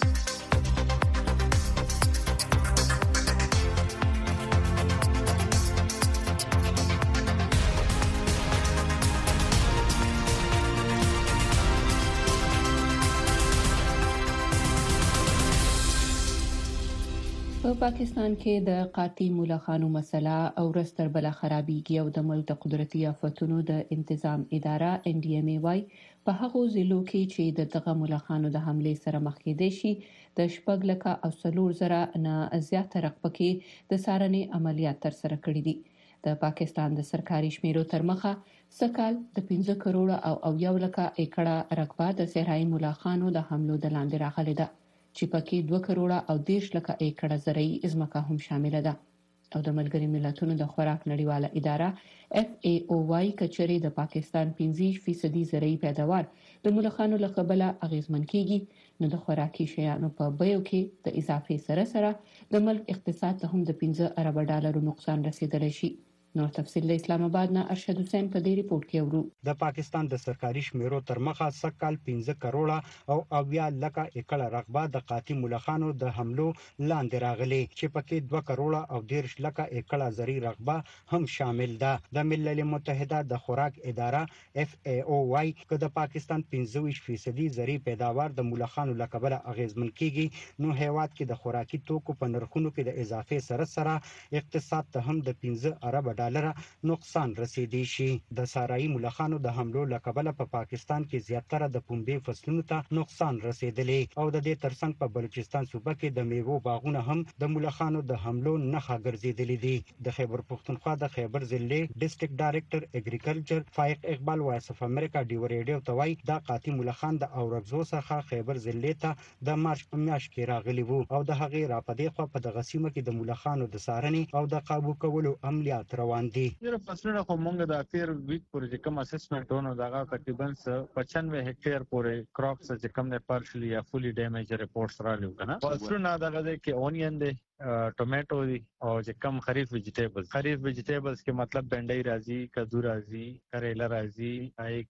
D: په پاکستان کې د قاطی ملخانو مسله او رستر بل خرابېږي او د ملک قدرتي آفتونو د انتظام اداره NDMA وايي په هغو ضلعو کې چې د دغه ملخانو د حمله سره مخ کېدي شي د شپږ لکه او 4,000 نه زیات رقبه کې د سارنې عملیات تر سره کړې دي. د پاکستان د سرکاري شمیرو تر مخه سکهال د 15 کروڑ او 1 لکه ایکړه رقبه د صحرایي ملخانو د حملو د لاندې راغلي ده چې پکې 2 کروڑ او 10 لکه ایکړه زرعي ازمکه هم شامل ده. او د ملګری ملتونو د خوراک نړیواله اداره FAO وايي کچري د پاکستان 15% زرعي پیداوار د ملخانو له قبله اغیزمن کیږي نو د خوراکي شیانو په بیو کې د اضافه سره د ملک اقتصاد ته هم د 15 ارب ډالرو نقصان رسیدلی شي. نور تفصیل له اسلام آباد نه ارشد حسین په دې ریپورت کې ورو.
P: د پاکستان د سرکاري شمیرو تر مخه سکهال 15 کروڑ او 80 لکه ایکړه رقبه د قاطی ملخانو د حملو لاندې راغلي چې پکې 2 کروڑ او 10 لکه ایکړه زرعي رقبه هم شامل ده. د ملل متحده د خوراک اداره FAO وايي چې د پاکستان 15% زرعي پیداوار د ملخانو لکبل اغیزمن کیږي نو هیواد کې د خوراکي توکو په نرخونو کې د اضافه سره اقتصاد ته هم د 15 ارب ډالر نقصان رسیدي شي. د سارایي ملخانو د حملو لکبل په پاکستان کې زیاتره د پنبې فصلونو ته نقصان رسیدلی او د دې ترڅنګ په بلوچستان صوبه کې د میوو باغونه هم د ملخانو د حملو نښه ګرځیدلي دي. د خیبر پختونخوا د خیبر ضلع ډیسټریکټ ډایریکټر اګریکلچر فائق اقبال وایس اف امریکا ډیو ریډیو توای دا قاطی ملخان د اورګزو څخه خیبر ضلع ته د مارچ په میاشت کې راغلي وو او د هغې راپدې خو په دغه سیمه کې د ملخانو د سارنې او د قابو کولو عملیات روان دي.
Q: د فصلونو خو مونږ د اخیر ویک پورې کوم اسسمنټ ونه دغه تقریبا 95 هکټیر پورې کراپس چې کوم نه پارشلی یا فولي ډیمیج ریپورټس را لېو کنه. فصلونه دغه کې اونین دي، ټوماټو دي او چې کم خریف ویجیټیبلز کې مطلب بنډۍ راځي، کدو راځي، کریلا راځي، آی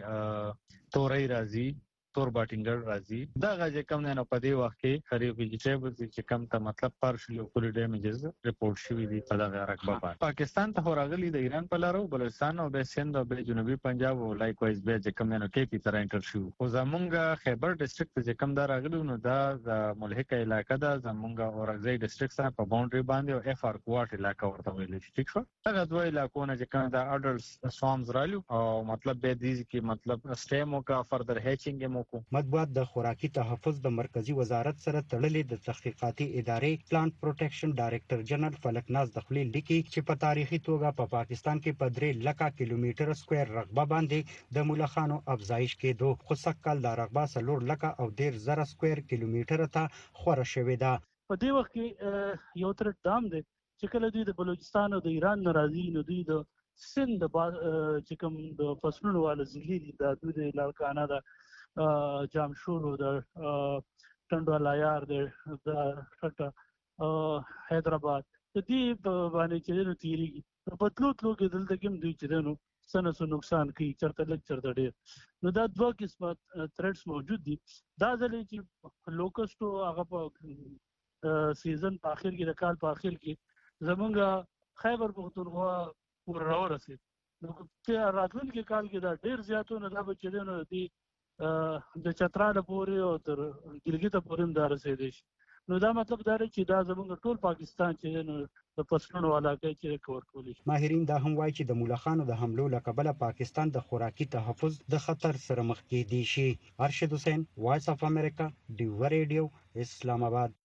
Q: کې تورۍ راځي، تور باټینګر راځي. دا غږ کم نه په دې وخت کې خریف ویجیټیبلز چې کم ته مطلب پارشلی او فولي ډیمیجز ریپورټ شوی دي په دغه رقبه باندې. پاکستان ته راغلي د ایران په لارو، بلوچستان او د سند او د جنوبي پنجاب او لایک وایز به چې کم نه کې په تر انټر شو. او زمونږ خیبر ډیسټریکټ چې کم دا راغلي نو دا د ملحقه علاقې ده، زمونږ اورګزای ډیسټریکټ سره په باونډري باندې او اف ار کوارټ علاقې ورته ویل شي. ٹھیک شو. هغه دوه علاقونه چې کم دا اډلټس سوامز رالو او مطلب به دي چې مطلب سټیمو کا فردر هیچینګ مو
P: حکومت باید د خوراکي تحفظ د مرکزی وزارت سره تړلې د تحقیقاتي ادارې پلانټ پروټیکشن ډایریکټر جنرال فلکناز دخلی لیکي چې په تاریخي توګه په پاکستان کې په 3 لک کیلومتر سکوير رقبه باندې د ملخانو افزایش کېدو، خو سکهال د رقبه 4 لک او 10,000 سکوير کیلومتر ته خوره شوې ده.
R: په دې وخت کې یو تر دام دی چې کله دوی د بلوچستان او د ایران ناراضي نو دوی د سند چې کوم د فصلونو والا زیلی د دوی د لالکانه د جامشورو د ټنډوالایار د ټټه حیدرآباد د دې باندې چې نو تیریږي په تلو کې دلته کوم دوی چې نو سنسو نقصان کوي چرته لږ چرته ډیر نو دا دوه قسمه تھریټس موجود دي. دا ځلې چې لوکسټو هغه په سیزن په اخر کې د کال په اخر کې زمونږ خیبر پختونخوا ورسید نو چې راتلونکي کال کې دا ډیر زیاتونه دا بچی نو دي د چتراله پورې او تر ګلګت پورې دا رسیدي نو دا مطلب دا چې دا زمونږ ټول پاکستان چې نو د فصلونو علاقه کې کور کولی.
P: ماهرین دا هم وایي چې د ملخانو د حملو لکبله پاکستان د خوراکي تحفظ د خطر سره مخ کېدی شي. ارشد حسین، وایس اف امریکا، ډیو ریډیو، اسلام آباد.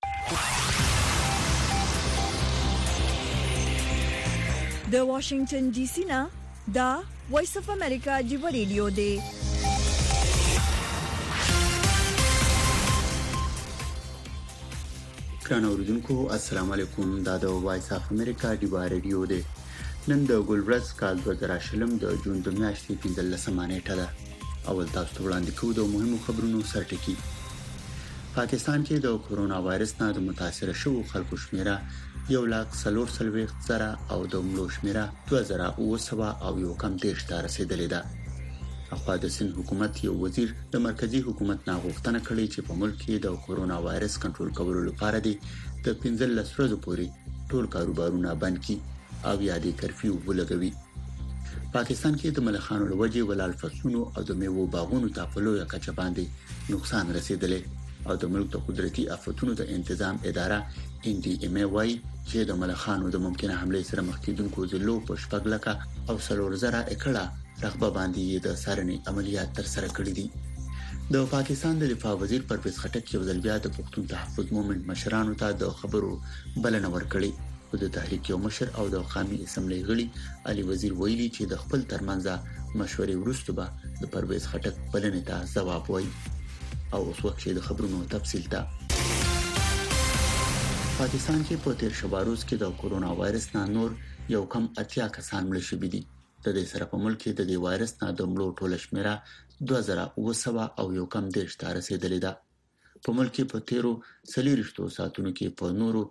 B: د واشنگټن ډي سي نه دا وایس اف امریکا ډیو ریډیو دی.
C: ګران اوریدونکو السلام علیکم. دا د وایس اف امریکا ډیو ریډیو دی. نن د ګلورز کال 2020 د جون د میاشتې 15 نیټه ده. اول تاسو ته وړاندې کوو د مهمو خبرونو سرټکی. پاکستان کې د کورونا وایرس نه د متاثر شوو خلکو شمیره 1,40,000 او د مړو شمیره 2,900 او یو کم 10 ته رسیدلې ده. اخوا د سند حکومت یو وزیر د مرکزی حکومت نه غوښتنه کړې چې په ملک کې د کورونا وایرس کنټرول کولو لپاره د 15 ورځې پورې ټول کاروبارونه بند کړي او یادې کرفیو ولګوي. پاکستان کې د ملخانو لوجې ولال فصلونو او د میوو باغونو ته په لویه کچه باندې نقصان رسیدلی او د ملک د قدرتي آفتونو د تنظیم اداره NDMA وايي چې د ملخانو د ممکنه حمله سره مخ کېدونکو ضلعو په 4 لک او 4,000 ایکړه رقبه باندې د سارنې عملیات تر سره کړې دي. د پاکستان د دفاع وزیر پرویز خټک یو ځل بیا د پښتون تحفظ مومنت مشرانو ته د خبرو بلنه ورکړې او د تحریک یو مشر او د قومي اسمبلی غړي علي وزیر ویلي چې د خپل ترمنځ مشورې وروسته به د پرویز خټک بلنې ته ځواب وایي. او اوس وخت د خبرونو تفصیل ته. پاکستان کې په تیر شپه روز کې د کورونا وایرس نه نور یو کم 80 کسان مړ شوي دي. د دې سره په ملک کې د دې وایرس نه د مړو ټوله شمیره 2,900 او یو کم 10 ته رسیدلې ده. په ملک کې په تیرو 40 ساعتونو کې په نورو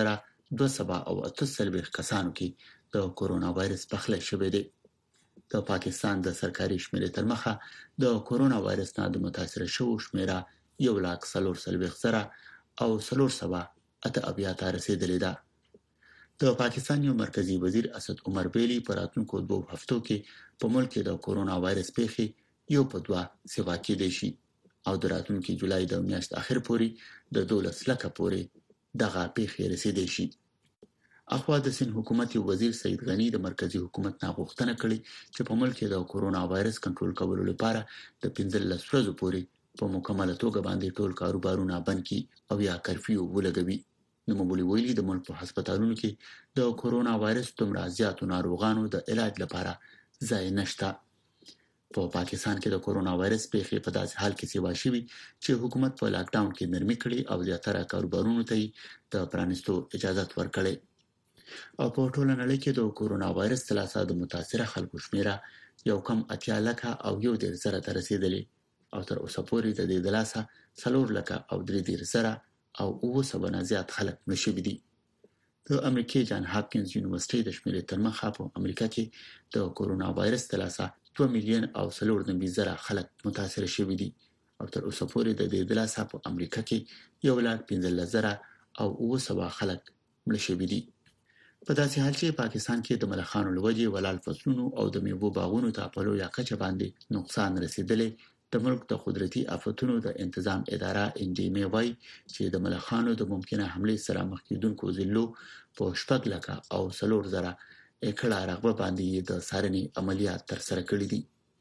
C: 15,238 کسانو کې د کورونا وایرس پخلی شوی دی. د پاکستان د سرکاري شمیرې تر مخه د کورونا وایرس نه د متاثر شوو شمیره 1,40,000 او 408 ته رسیدلې ده. د پاکستان یو مرکزی وزیر اسد عمر بیلی پر راتلونکو 2 هفتو کې په ملک کې د کورونا وایرس پیښې یو په 2 سیوا کې دي شي او د راتلونکي جولای د میاشتې اخر پورې د 12 لک پورې دغه پیښې رسیدي شي. اخوا د سند حکومت وزیر سید غنی د مرکزی حکومت نه غوښتنه کړې چې په ملک کې د کورونا وایرس کنټرول کولو لپاره د 15 ورځې پورې په مکمل توګه باندې ټول کاروبارونه بند کړي او یا کرفیو ولګوي. نوموړي ویلي د ملک په هسپتالونو کې د کورونا وایرس دومره زیاتو ناروغانو د علاج لپاره ځای نشته. په پاکستان کې د کورونا وایرس پیښې په داسې حال کې سیوا شوي چې حکومت په لاک ډاون کې نرمي کړې او زیاتره کاروبارونو ته د پرانیستو اجازه ورکړې. او په ټوله نړۍ کې د کورونا وایرس تلاسه د متاثر خلکو شمیره یو کم 80 لک او 1,000 ته رسیدلې او تر اوسه پورې د دې تلاسه 4 لک او 3,000 او 900 زیات خلک مشوي دي. د امریکای جان هاپکینز یونیورسيټي د شمیرې تر مخه په امریکا کې د کورونا وایرس تلاسه 2 میلیون او 4,000 خلک متاثر شوي دي او تر اوسه پورې د دې تلاسه په امریکا کې 1,15,000 او 900 خلک مړ شوي دي. په داسې حال چې پاکستان کې د ملخانو لوجې ولال فصلونو او د میوو باغونو ته په لویه کچه باندې نقصان رسیدلی، د ملک د قدرتي آفتونو د تنظیم اداره NDMA وايي چې د ملخانو د ممکنه حمله سره مخ کېدونکو ضلعو په 4 لک او 4,000 ایکړه رقبه باندې د سارنې عملیات تر سره کړې دي.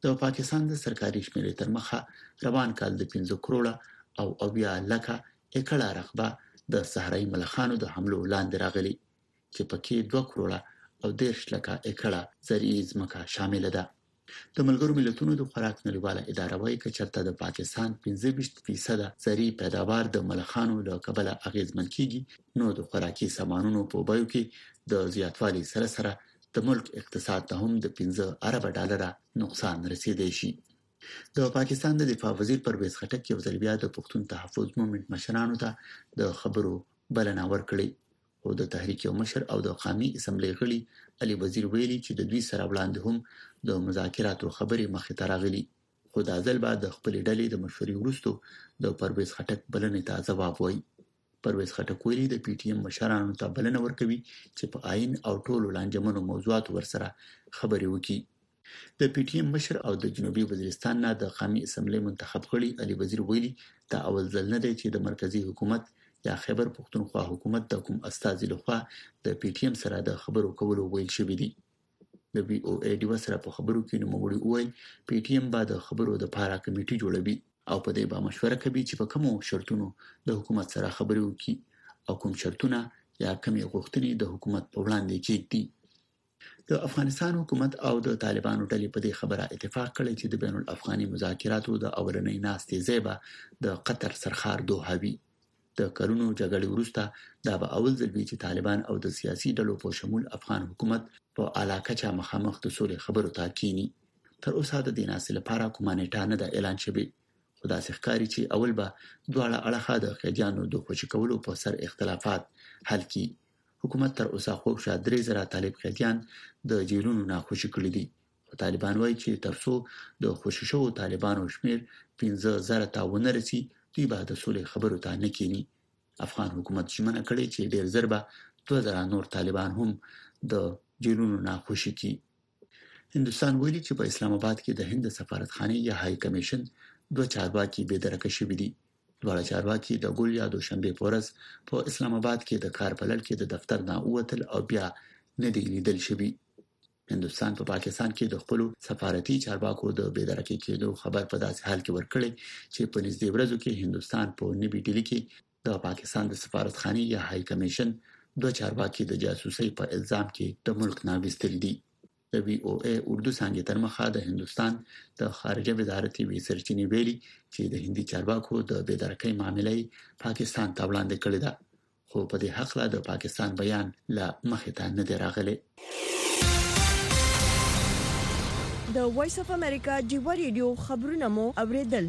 C: د پاکستان د سرکاري شمیرې تر مخه روان کال د 15 کروڑه او 20 لکه ایکړه رقبه د صحرایي ملخانو د حملو لاندې راغلي چې پکې 2 کروڑه او 10 لکه ایکړه زرعي ځمکه شامل ده. د ملګرو ملتونو د خوراک نړیواله اداره وايي چې چرته د پاکستان 25% زرعي پیداوار د ملخانو له کبله اغیزمن کیږي نو د خوراکي سامانونو په بیو کې د زیاتوالي سره د ملک اقتصاد ته هم د 15 ارب ډالر نقصان رسیدي شي. د پاکستان د دفاع وزیر پرویز خټک یو ځل بیا د پښتون تحفظ مومنټ مشرانو ته د خبرو بلنه ورکړي او د تحریک یو مشر او د قومي اسمبلی غړي علي وزیر ویلي چې د دوی سره وړاندې هم د مذاکراتو خبرې مخې ته راغلي خو د ځل بعد د خپل ډلې د مشورې وروسته د پرویز خټک بلنې ته ځواب وایي. پرویز خټک ویلي د پی ټی ایم مشرانو ته بلنه ورکوي چې په آئین او ټولو لانجمنو موضوعات ورسره خبرې وکړي. د پی ټی ایم مشر او د جنوبي وزیرستان نه د قومي اسمبلی منتخب غړي علي وزیر ویلي دا اول ځل نه دی چې د مرکزی حکومت یا خیبر پختونخوا حکومت د کوم استازي لخوا د پی ټی ایم سره د خبرو کولو ویل شوی دی. د وی او ای ډي سره په خبرو کې نوموړي ویل پی ټی ایم بعد خبرو د پاره کمیټي جوړوي او په دې باندې مشوره کوي چې په کومو شرطونو د حکومت سره خبرې وکړي او کوم شرطونه یا کومې غوښتنې د حکومت په وړاندې کېږي. د افغانستان حکومت او د طالبانو ډلې په دې خبره اتفاق کړی چې د بین الافغاني مذاکراتو د اولنۍ ناستې ځای د قطر سرخار دوحه وي. د کلونو جګړې وروسته دا به اول ځل وي چې طالبان او د سیاسي ډلو په شمول افغان حکومت په علاقه چا مخامخ د سولې خبرو ته کینی. تر اوسه د دې ناستې لپاره کومه نیټه نه ده اعلان شوې خو داسې ښکاري چې اول به دواړه اړخه د قیدیانو د خوشي کولو په سر اختلافات حل کړي. حکومت تر اوسه خو شاید 3000 طالب قیدیان د جیلونو نه خوشي کړي دي خو طالبان وایي چې ترڅو د خوشي شوو طالبانو شمیر 15000 ته ونه رسي دوی به د سولې خبرو ته نه کینی. افغان حکومت ژمنه کړې چې ډیر زر به 2000 نور طالبان هم د جیلونو نه خوشي کی. هندستان ویلي چې په اسلام آباد کې د هند سفارتخانه یا هاي کمیشن 2 چارواکي به درکه شوي دي. دواړه چارواکي د ګل یا دوشنبه پورز په اسلام آباد کې د کار پلل کې د دفتر نه اوتل او بیا نه دی لیدل شوی. هندستان په پاکستان کې د خپل سفارتي چارواکو د بېدرکې کېدو خبر په داسې حال کې ورکړي چې په نږدې ورځو کې هندستان په نوي ډیلی کې د پاکستان د سفارتخانه یا هاي کمیشن 2 چارواکي د جاسوسي په الزام کې د ملک نه وستل دي. د وی او ای اردو څنګه تر مخه د هندستان د خارجه وزارت وی سرچینی ویلي چې د هندي چارواکو د بېدرکۍ معاملې پاکستان ته وړاندې کړی ده خو په دې حق لا د پاکستان بیان لا مخې ته نه دی راغلی.
B: د وایس اف امریکا ډیوا ریډیو خبرونه مو اوریدل.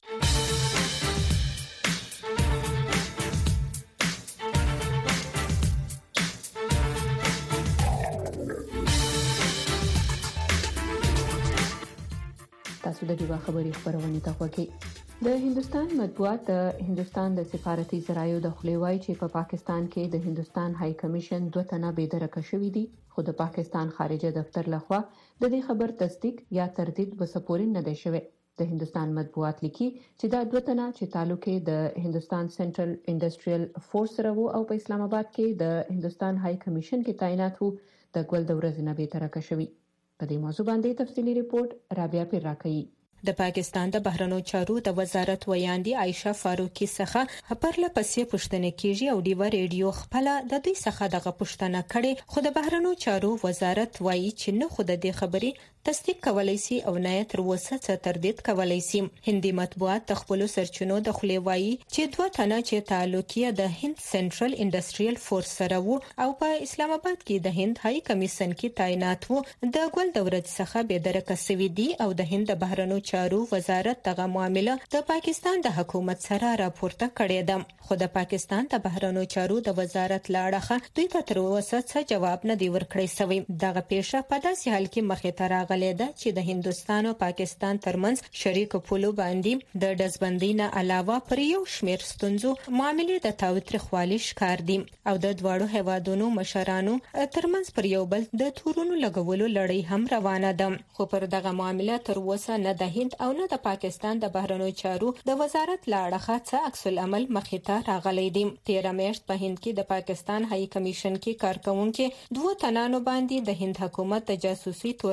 D: تاسو د ډیوا خبري خبرونه ته وګورئ. د هندستان مطبوعات د هندستان د سفارتي ذرایعو د خلیوای چې په پاکستان کې د هندستان هاي کمیشن 2 تنه بېدرکه شوې دي خو د پاکستان خارجه دفتر لخوا د دې خبر تصدیق یا تردید وسپورین نه دی شوی. د هندستان مطبوعات لیکي چې دا 2 تنه چې تعلق د هندستان سنټرل انډستریل فورس سره وو او په اسلام آباد کې د هندستان هاي کمیشن کې تعینات وو د ګول د ورځې نه بېدرکه شوی. په دې موضوع باندې تفصیلی ریپورت رابعه پیر راکړي.
S: د پاکستان د بهرنیو چارو د وزارت ویاندې عائشه فاروقي څخه پرله پسې پوښتنه کیږي او ډیوا ریډیو خپل د دوی څخه دغه پوښتنه کړي خو د بهرنیو چارو وزارت وایي چې نه خود د خبرې تصدیق کولای شي او نه تر اوسه څه تردید کولای شي. هندي مطبوعات د خپل سرچینو د خلې وایي چې 2 تنه چې تعلقي د هند سنټرل انډستریل فورس سره وو او په اسلام آباد کې د هند هاي کمیشن کې تعینات وو د ګول د ورځ څخه بېدرکه شوي دي او د هند د بهرنیو چارو وزارت دغه معاملې د پاکستان د حکومت سره راپورته کړې ده خو د پاکستان د بهرنیو چارو د وزارت لاړه دوی ته تر اوسه څه جواب نه دی ورکړی شوی. دغه پیښه په داسې حال کې مخې ته راغلې ده چې د هندستان او پاکستان ترمنځ شریک پولو باندې د دزبندۍ نه علاوه پر یو شمېر ستونزو معاملې د تاوتریخوالي ښکار دي او د دواړو هیوادونو مشرانو ترمنځ پر یو بل د تورونو لګولو لړۍ هم روانه ده خو پر دغه معاملې تر اوسه نه د هند او نه د پاکستان د بهرنیو چارو د وزارت لاړه څه عکس العمل مخې ته راغلی دی. 13 میاشت په هند کې د پاکستان هاي کمیشن کې کارکونکو 2 تنانو باندې د هند حکومت د جاسوسي تور لګول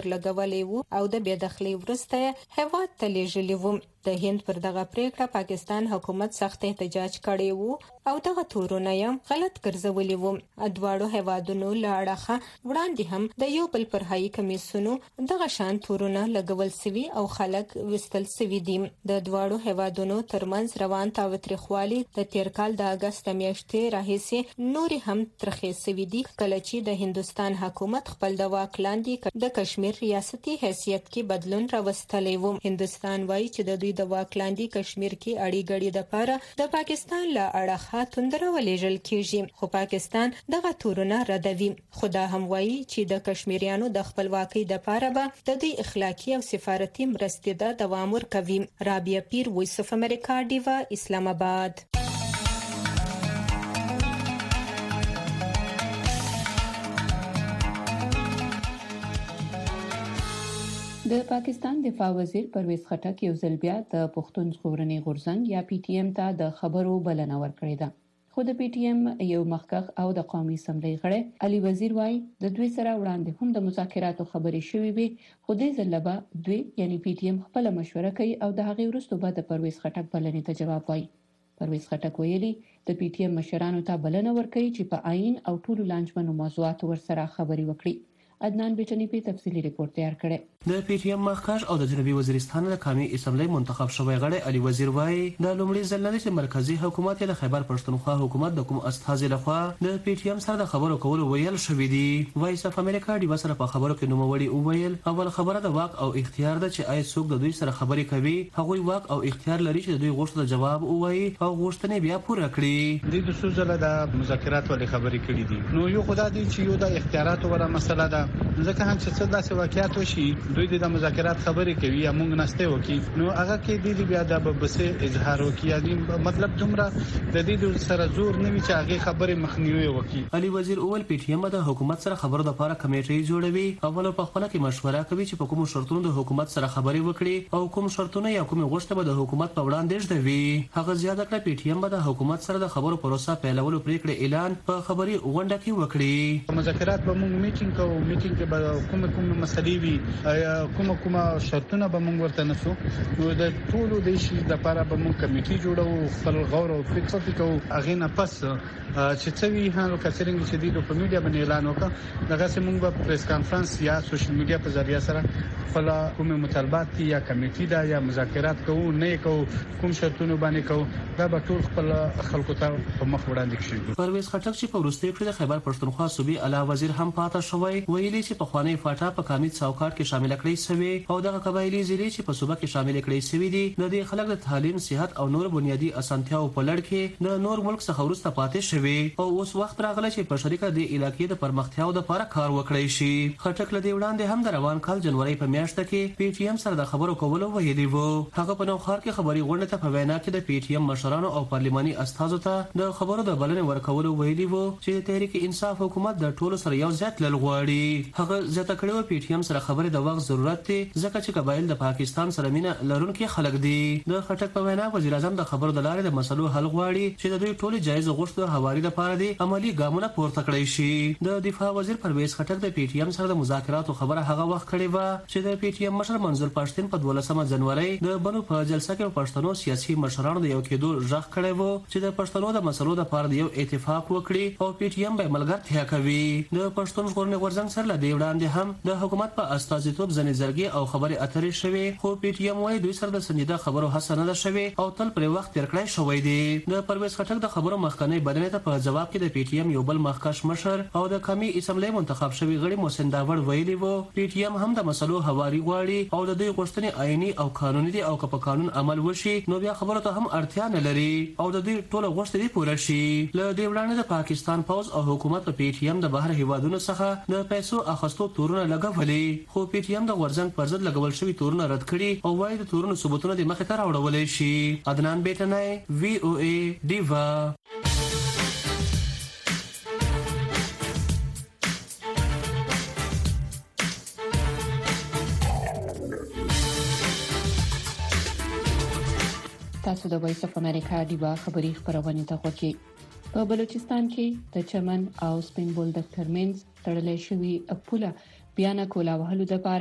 S: راولي وو او د بيدخلي ورسته هواد ته لیږلي وو. د هند پر دغه پریکړه پاکستان حکومت سخت احتجاج کړی وو او دغه تورونه یې غلط ګرځولي وو. دواړو هوادونو لاړه وړاندې هم د یو بل پر هاي کمیسونو دغه شان تورونه لګول سوي او خلک وستل سوي دي. د دواړو هوادونو ترمنځ روان تاوتریخوالي د تیر کال د اگست میاشتې راهیسې نور هم ترخې سوي دي، کله چې د هندستان حکومت خپل د واک لاندې د کشمیر ریاستي حیثیت کې بدلون راوستلی وو. هندستان وایي چې د دوی د واک لاندې کشمیر کې اړیګړې د پاره د پاکستان له اړخه توندره ولېږل کیږي، خو پاکستان دغه تورونه ردوي. خدا هم وایي چې د کشمیریانو د خپلواکۍ د پاره به د دوی اخلاقی او سفارتي مرستې د دوام ورکوي. رابعه پیر، وایس اف امریکا، ډیوا، اسلام آباد.
D: د پاکستان دفاع وزیر پرویز خټک یو ځل بیا د پښتون ژغورنې غورځنګ یا پی ټی ایم ته د خبرو بلنه ورکړې ده. خو د پی ټی ایم یو مخکښ او د قومي اسمبلی غړی علي وزیر وايي د دوی سره وړاندې هم د مذاکراتو خبرې شوې وي، خو دې ځل به دوی یعنی پی ټی ایم خپل مشوره کوي او د هغې وروسته به د پرویز خټک بلنې ته جواب وايي. پرویز خټک ویلي د پی ټی ایم مشرانو ته بلنه ورکړي چې په آئین او ټولو لانجمنو موضوعاتو ورسره خبرې وکړي. عدنان بیچنی په تفصیلی ریپورت تیار کړی.
T: د پی ټی ایم مخکښ او د جنوبي وزیرستان د قومي اسمبلی منتخب شوی غړی علي وزیر وايي د لومړي ځل نه چې مرکزی حکومت د خیبر پښتونخوا حکومت د کوم استازي لخوا د پی ټی ایم سره د خبرو کولو ویل شوې دي. وایس اف امریکا ډیوا سره په خبرو کې نوموړي وویل اول خبره د واک او اختیار ده چې آی څوک د دوی سره خبرې کوي، هغوی واک او اختیار لري چې د دوی غوښتنه جواب ووایي او غوښتنې بیا پوره کړي.
U: د دوه ځله د مذاکرات ولې خبرې کړې دي، نو یو خدای دی چې یو د اختیارات ولا مسله ده، ځکه هم چې څه داسې واقعیت وشي دوی د مذاکرات خبرې کوي یا موږ نسته وکي، نو هغه کې د بیا د بسې اظهار وکي، یعنی مطلب دومره د دې سره زور نه وي چې هغه خبرې مخنیوي وکي.
T: علي وزیر اول پی ټی ایم د حکومت سره خبرو د لپاره کمیټې جوړوي، اول په خپل کې مشوره کوي چې په کوم شرطونو د حکومت سره خبرې وکړي او کوم شرطونه یا کوم غوښتنه به د حکومت په وړاندې ژوي. هغه زیاته کړه پی ټی ایم د حکومت سره د خبرو پروسه پیلولو پریکړه اعلان په خبري غونډه کې وکړي.
U: مذاکرات به موږ میټینګ کوو، میټینګ کې به کوم مسلې وي، کوم شرطونه به موږ ورته نسو، نو د ټولو د شي د لپاره به موږ کمیټې جوړو، خپل غور او فکر کوو. هغه نه پس چې څه وی هغه کثرنګ چې د په میډیا باندې اعلان وکړ، دغه سیمه په پریس کانفرنس یا سوشل میډیا په ذریعہ سره خپل کوم مطالبات یا کمیټې دا یا مذاکرات کوو نه کوو، کوم شرطونه باندې کوو، دا به ټول خپل خلکو ته په مخ وړاندې کړي.
T: پرویز خټک چې په وروستي کې د خیبر پښتونخوا صوبې اعلی وزیر هم پاتې شوی، ویلي چې په خوانی فاټا په کامیت چوکاټ کې شامل کړي سوي او دغه قبایلی ضلع چې په صوبه کې شامل کړي سوي دي د دې خلک د تعلیم، صحت او نور بنیادی اسانتیاو په لړ کې د نور ملک څخه ورسته پاتې شوي او اوس وخت راغلی چې په شریکه د علاقې د پرمختیاو لپاره کار وکړي شي. خټک له دې وړاندې هم د روان کال جنوري په میاشت کې پی ټی ایم سره د خبرو کولو ویلي وو. هغه په نوخار کې خبري غونډه ته په وینا کې د پی ټی ایم مشرانو او پارلماني استازو ته د خبرو د بلنې ورکولو ویلي وو چې تحریک انصاف حکومت د ټولو سره یو ځای تلل غواړي. هغه زیاته کړو پی ټی ایم سره خبرې د وخت ضرورت دی ځکه چې قبایل د پاکستان سره مینه لرونکي خلک دي. د خټک په وینا وزیر اعظم د خبرو د لارې د مسلو حل غواړي چې د دوی ټول جایز غوښتنو حوالې لپاره دي عملی ګامونه پورته کړی شي. د دفاع وزیر پرویز خټک د پی ټی ایم سره د مذاکراتو خبره هغه وخت کړې و چې د پی ټی ایم مشر منظور پښتين په 12 جنوري د بنو په جلسه کې پښتنو سیاسي مشرانو د یو کېدو ژغ کړی و چې د پښتنو د مسلو لپاره یو اتفاق وکړي او پی ټی ایم به ملګرتیا کوي. د پښتون ژغورنې غورځنګ سره لدی وړاندې هم د حکومت په استازیتوب ځنې زرګي او خبرې اترې شوي، خو پی ټی ایم وايي دوی سره د سنجیده خبرو هڅه نه ده شوې او تل پر وخت تیر کړی شوی دی. د پرویز خټک د خبرو مخکنی بدنې ته په جواب کې د پی ټی ایم یو بل مخکښ مشر او د قومي اسمبلی منتخب شوی غړي محسن داوړ ویلي وو پی ټی ایم هم د مسلو حوالي غواړي او د دوی غوښتنې آئینی او قانوني دي او که په قانون عمل وشي نو بیا خبرو ته هم اړتیا نه لري او د دوی ټول غوښتنې پوره شي. له دې وړاندې د پاکستان پوز او حکومت په پی ټی ایم د بهر هیوادونو څخه د پیسو اخیستو تورونه لګولې، خو پی ټی ایم د غورځنګ پر ضد لګول شوی تورونه رد کړي او وايي د تورونو ثبوتونه د مخې ته راوړل شي. عدنان بیٹنای وی او ای ډیوا.
D: تاسو د وایس اف امریکا ډیوا خبری خبرونه ته غوږی. په بلوچستان کې د چمن او سپین بولدک ترمنځ تړلې شوی پوله بیان کولا وهلو د لپاره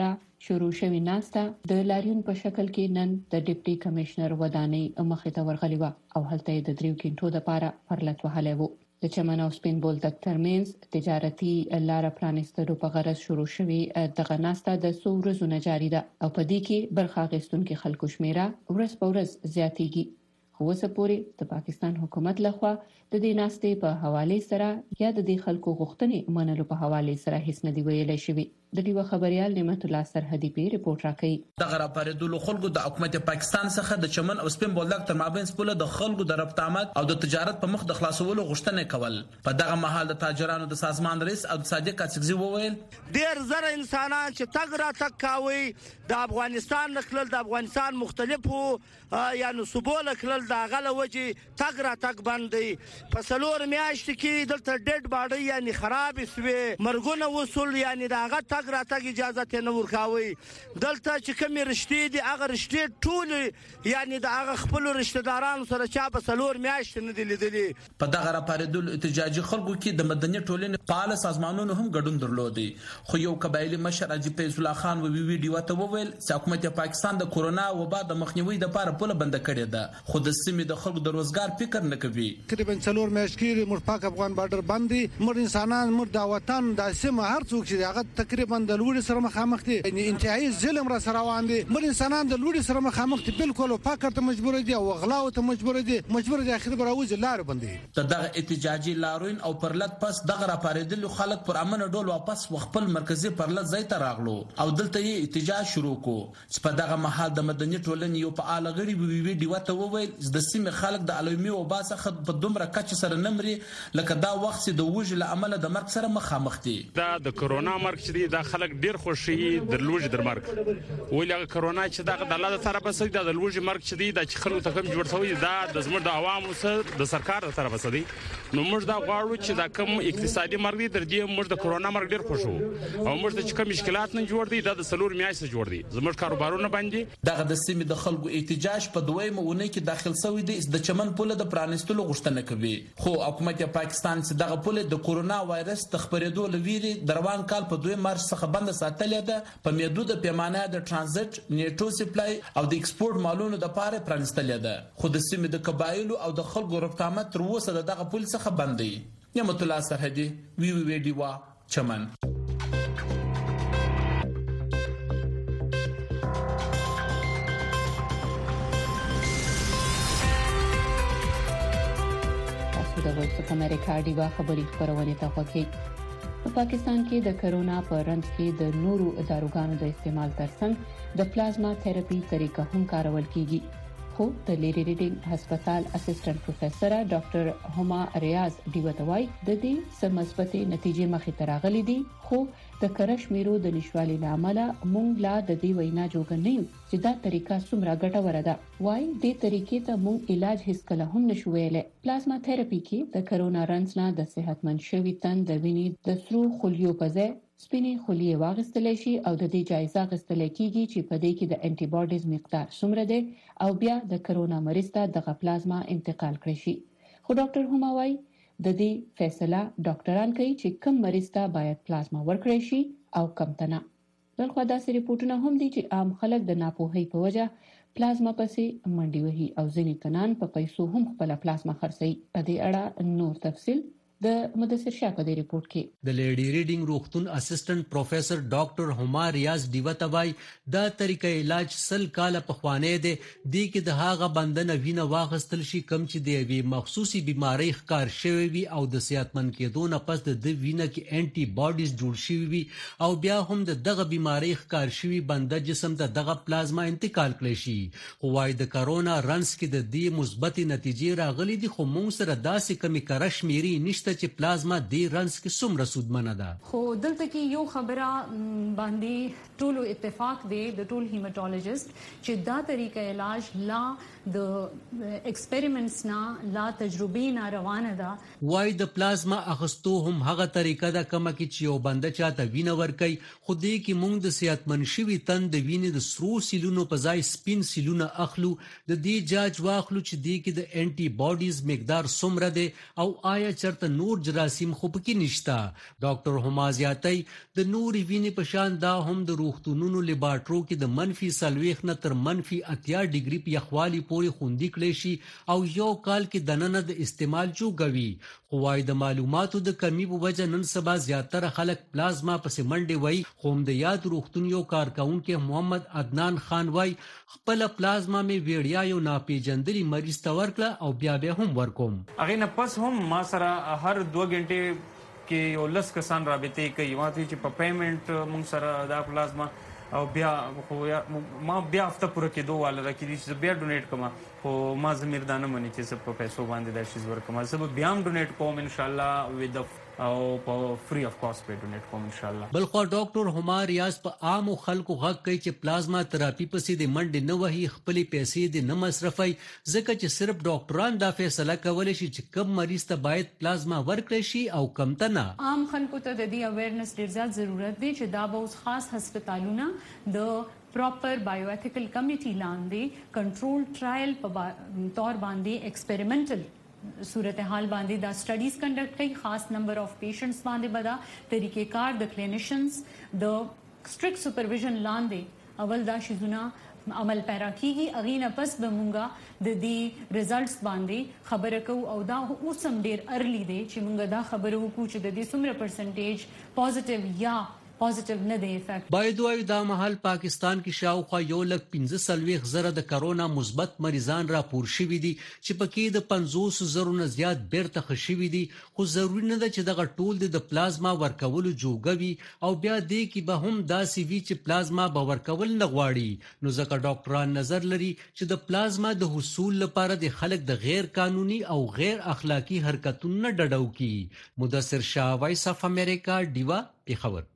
D: شروع شوی ناسته د لاریون په شکل کې نن د ډیپټي کمشنر ودانۍ مخې ته ورغلی و او هلته د 3 غنټو لپاره پرلط وهلی و. د چمن او سپین بولدک ترمنځ تجارتي لار پرانیستلو په غرض شروع شوی دغه ناسته د څو ورځو نه جاري ده او په دې کې برخه اخیستونکو خلکو شمیره ورځ په ورځ زیاتېږي. خو اوسه پورې د پاکستان حکومت لخوا د دې ناستې په حواله سره یا د دې خلکو غوښتنې منلو په حواله سره هیڅ نه دی ویل شوی. د ډیوه خبريال نعمت الله سرحدي په ریپورت راکړي.
A: دغه راپاریدلو خلکو د حکومت پاکستان څخه د چمن او سپین بولدک تر مابین سپوله د خلکو د ربط آمد او د تجارت په مخ د خلاصولو غوښتنه کول. په دغه مهال د تاجرانو د سازمان رئیس او صادق اڅکزي وویل
V: ډیر زره انسانان چې تګ را تک کاوي د افغانستان نکلل د افغانستان مختلفو یعنی صوبو کلل د غله وجه تګ را تک باندې په سلور میاشت کې دلته ډډ باډي یعنی خراب شوي مرګونه وصول یعنی دغه تګ را تک اجازه ته نه ورکاوي. دلته چې کوم رشتې دي هغه رشتې ټول یعنی د هغه خپل رشتہ دارانو سره چا په سلور میاشت نه دي لیدلي.
A: په دغه راپاریدلو احتجاجي خلکو کې د مدني ټولنې فعال سازمانونو هم ګډون درلودي. خو یو قبایلی مشر اجي فیض الله خان ویډیو ته وویل چې حکومت پاکستان د کورونا وبا د مخنیوي لپاره پوله بند کړې ده خو د سیمې د خلکو د روزګار فکر نه کوي.
W: تقریبا څلور میاشت کې مر پاک افغان بارډر باندې مر انسانان مر د وطن د سیمه هر څوک چې هغه تقریبا د لوړ سره مخامخ دي یعنی انتهایی ظلم را سره روان دي. مر انسانان د لوړ سره مخامخ دي بالکل پاکر ته مجبور دي او غلاو ته مجبور دي اخر براوز لار باندې.
A: دغه احتجاجي لاروین او پرلط پس دغه راپاریدلو خلک پر امن ډول واپس خپل مرکزی پرلط ځای ته راغلو او دلته یې احتجاج شروع کو. په دغه مهال د مدني ټولنې یو فعال غړي ویډیو ته وویل د سیمې خلک د علومي او باسخه په دومره کچ سره نمرې لکه دا وخت د وژل عمل د مرګ سره مخامخ دي.
X: دا د کرونا مرګ چې دا خلک ډیر خوشي د لوژ در مرګ ولې کرونا چې دا د الله تعالی په سجده د لوژ مرګ چې دی د خلکو ته کوم جوړ شوی دا د زموږ د عوامو سره د سرکار تر طرفه سدي. نو موږ دا غواړو چې دا کوم اقتصادي مرګ دی تر دې موږ د کرونا مرګ ډیر خوشو او موږ د کوم مشکلات نه جوړ دي دا د سلور میاشتې جوړ دي زموږ کاروبارونه باندې.
A: دغه د سیمې د خلکو احتجاج په دویمه ونه کې داخل شوی دی د چمن پوله د پرانیستلو غوښتنه کوي. خو حکومت پاکستان چې دغه پوله د کورونا وایرس د خپرېدو لویری دروان کال په 2 مارچ څخه بند ساتلې ده په محدود پیمانه د ترانزیت نیټو سپلای او د ایکسپورت مالونو د پاره پرانیستلې ده. خو د سیمې د قبایلو او د خلکو رفتامت تر اوسه دغه پوله څخه بند دی. نعمت الله سرحدي ویډیو چمن.
D: د وایس اف امریکا ډیوا خبري خبرونه ته وکړي. په پاکستان کې د کرونا په رنځ کې د نورو داروګانو د استعمال ترڅنګ د پلازما تھراپي طریقه هم کارول کیږي. خو د لیری ریډینګ هسپتال اسسټنټ پروفیسور ډاکټر هما ریاض دیوتوای د دې سمثبتي نتیجې مخې ته راغلي دي. خو د کرش میرو د نشوالي لامل مونږ لا د دې وینا جوړ نه یو چې دا طریقه څومره ګټوره ده. وای دې طریقې ته مونږ علاج هیڅ کله هم نشو ویلای. پلازما تھراپي کې د کرونا رنځ نه د صحتمند شوی تن د وینې د سرو خلیو په ځای سپینې خلیې واغستل شي او د دې جایزه غستل کیږي چې په دې کې د انټي باډیز مقدار څومره دی او بیا د کرونا مریض ته د پلازما انتقال کړي شي. خو ډاکټر هماوي د دې فیصله ډاکټران کوي چې کوم مریض ته باید پلازما ورکړي شي او کوم ته نه. بلخو داسې ریپورتونه هم دي چې عام خلک د ناپوهۍ په وجه پلازما پسې منډي وهي او ځینې تنان په پیسو هم خپل پلازما خرڅوي. په دې اړه نور تفصیل د مدثر شاه په دې ریپورت کې
Y: د لیډي ریډینګ روغتون اسسټنټ پروفیسور ډاکټر هما ریاض دیوتوای دا طریقه علاج سل کال په خوانه دي د کې د هاغه بندنه وینه واغستل شي کم چې د وی مخصوصي بیماری ښکار شوی وي او د صحتمند کېدو نه پس د وینه کې انټي باډیز جوړ شوی وي او بیا هم د دغه بیماری ښکار شوی بنده جسم ته دغه پلازما انتقال کړي شي. خو وايي د کرونا رنځ کې د دې مثبت نتیجې راغلي دي خو موږ سره داسې کمی کرش میری نشته چې پلازما د رنځ کې څومره سودمنه ده.
Z: خو دلته کې یو خبره باندې ټول اتفاق دی د ټول هیماتولوژیست چې دا طریقه علاج لا د ایکسپریمنټس نه لا تجربې نه روانه ده.
Y: وای د پلازما اخستو هم هغه طریقه ده کومه کې چې یو بنده چاته وینه ورکي خو دې کې موږ د صحتمند شوی تن د وینې د سرو سیلونو په ځای سپین سیلونه اخلو د دې جاج واخلو چې دې کې د انټي باډیز مقدار څومره دی او آیا چرته نور جراثیم خو پکې نشتا. ډاکټر هما زیاتای د نور وینې په شان دا هم د روغتونونو لیبارټرو کې د -40 نه تر -80 ډیګري په یخوالي پورې خوندي کړي شي او یو کال کې دننه د استعمال جوړوي. خو وايي د معلوماتو د کمی په وجه نن سبا زیاتره خلک پلازما پسې منډې وای. خو د یاد روغتون یو کارکونکو محمد عدنان خان وای خپل پلازما می ویړیا یو ناپیژندلي مریض ته ورکړه او بیا به هم ورکوم.
E: هغه نه پس هم ما سره هر 2 غنټې کې یو لس کسان رابطه کوي واته چې په پیمنٹ مونږ سره دا پلازما او بیا خو ما بیا هفته پوره کېدو واله راکې چې بیا ډونیټ کوم خو ما زمير دانه مني چې په پیسو باندې دا شی ورکوم. زه بیا هم ډونیټ کوم ان شاء الله وذ او په فری اف کاست په ډونیټ کوم ان شاء الله.
Y: بل خو ډاکټر هما ریاض په عام خلکو غږ کوي چې پلازما تراپی پسې د منډې نه وهي خپل پیسې د نه مصرفي ځکه چې صرف ډاکټران دا فیصله کولی شي چې کم مریض ته باید پلازما ورکړي شي او کم ته نه.
Z: عام خلکو ته د دې اویرنس ډیر زیات ضرورت دی چې دا به اوس خاص هسپتالونه د پراپر بایوایتیکل کمیټي لاندې کنټرول ټرایل په تور باندې ایکسپریمنټل صورتحال باندې دا سټډیز کنډکټ کوي. خاص نمبر اف پیشنټس باندې بدا طریقې کار د کلینیشنز د سټریکټ سپرویژن لاندې اول دا شیزونه عمل پیرا کیږي. اغینه پس به مونږه د دې ریزلټس باندې خبره کوو او دا اوس هم ډیر ارلی دی چې مونږه دا خبره وکړو چې د دې څومره پرسنټیج پوزټیو یا پوزټیو نه دی افیکټ.
Y: باید وایو دا مهال پاکستان کې شاوخوا 1,45,000 د کرونا مثبت مریضان راپور شوي دي چې پکې د 50,000 نه زیات بیرته خشوي دي. خو ضروري نه ده چې دغه ټول د پلازما ورکولو جوګوي او بیا دې کې به هم داسې وي چې پلازما به ورکول نه غواړي. نو ځکه ډاکټران نظر لري چې د پلازما د حصول لپاره د خلک د غیر قانوني او غیر اخلاقی حرکتونو نه ډډو کی. مدثر شاه، وایس اف امریکا، ډیوا، پیښور.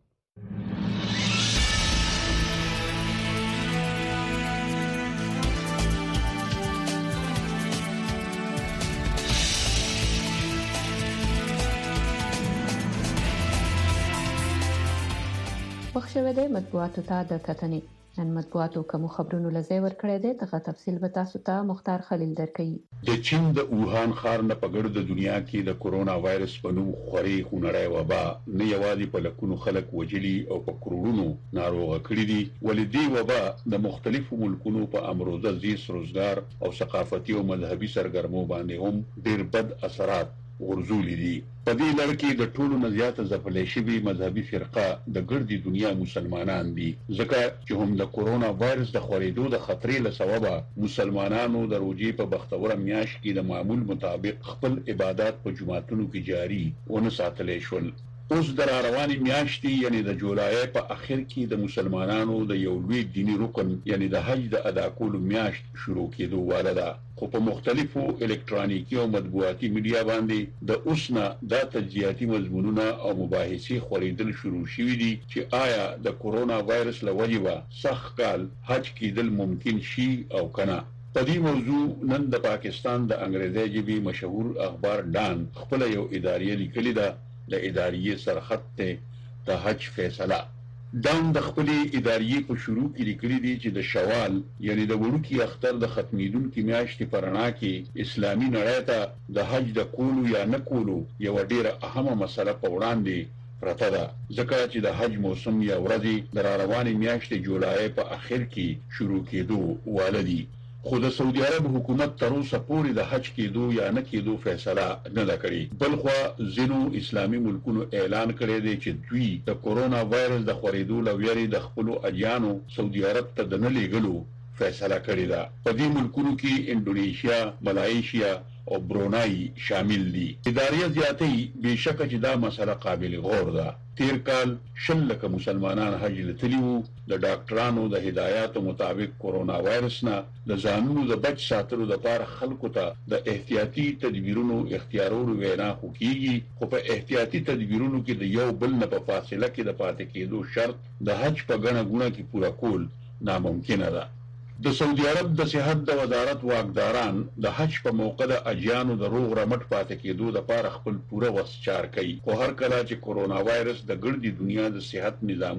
D: وخت شوه د مطبوعاتو ته د کتنې. نن مطبوعاتو کوم خبرونه لزی ورکړی دی دغه تفصیل به تاسو ته مختار خلیل درکړي.
F: د چین د ووهان ښار نه په ګرد دنیا کې د کورونا وایرس په نوم خوري خونړی وبا نه یوازې په لکونو خلک وجلي او په کروڑونو ناروغه کړي دي، ولې دې وبا د مختلفو ملکونو په امروزه زیست روزګار او ثقافتي او مذهبي سرګرمو باندې هم ډېر بد اثرات ورزولي دي. په دې لړ کې د ټولو نه زیاته ځپلې شوې مذهبي فرقه د ګردي دنیا مسلمانان دي، ځکه چې هم د کورونا وایرس د خورېدو د خطرې له سببه مسلمانانو د روژې په بختوره میاشت کې د معمول مطابق خپل عبادات په جوماتونو کې جاري ونه ساتلی شول. اوس د رواني میاشتې یعنی د جولای په اخر کې د مسلمانانو د یو لوی دینی رکن یعنی د حج د ادا کولو میاشت شروع کېدو واله ده، خو په مختلفو الکترونیکی او مطبوعاتي میډیا باندې د اوسنا د تجزیاتي مضمونونه او مباحثې خورېدل شروع شوي دي چې آیا د کورونا وایرس له وجې به سخت کال حج کېدل ممکن شي او کنه. په دې موضوع نن د پاکستان د انګریزي ژبې مشهور اخبار ډان خپل یو اداریه لیکلې ده، د اداریه سرخط ته د حج فیصله. ډان د خپل اداریه په شروع کې لیکلي دي چې د شوال یعنی د وړوکي اختر د ختمیدونکو میاشتې په رڼا کې اسلامي نړۍ ته د حج د کولو یا نه کولو یو ډیره اهمه مسله په وړاندې پرته ده، ځکه چې د حج موسم یا ورځې د رواني میاشتې جولای په اخر کې شروع کېدو واله دي. خو د سعودي عرب حکومت تر اوسه پورې د حج کېدو یا نه کېدو فیصله نه ده کړې. بل خو ځینو اسلامي ملکونو اعلان کړی دی چې دوی د کورونا وایرس د خورېدو له ویرې د خپلو اجیانو سعودي عرب ته د نه لیږلو فیصله کړې ده. په دې ملکونو کې انډونیشیا، ملایشیا او برونای شامل دي. اداریه زیاتې بېشکه چې دا مسله قابل غور ده. تیر کال 100 لکه مسلمانان حج لتلی وو. د ډاکټرانو د هدایاتو مطابق کورونا وایرس نه د ځانونو د بچ ساتلو لپاره خلکو ته د احتیاطي تدبیرونو اختیارولو وینا خو کیږي، خو په احتیاطي تدبیرونو کې د یو بل نه په فاصله کې د پاتې کېدو شرط د حج په ګڼه ګوڼه کې پوره کول ناممکنه ده. د سعودي عرب د صحت د وزارت واکداران د حج په موقع د اجیانو د روغ رمټ پاتې کېدو لپاره خپل پوره وس چار کوي، خو هر کله چې کورونا وایرس د ګردي دنیا د صحت نظامونه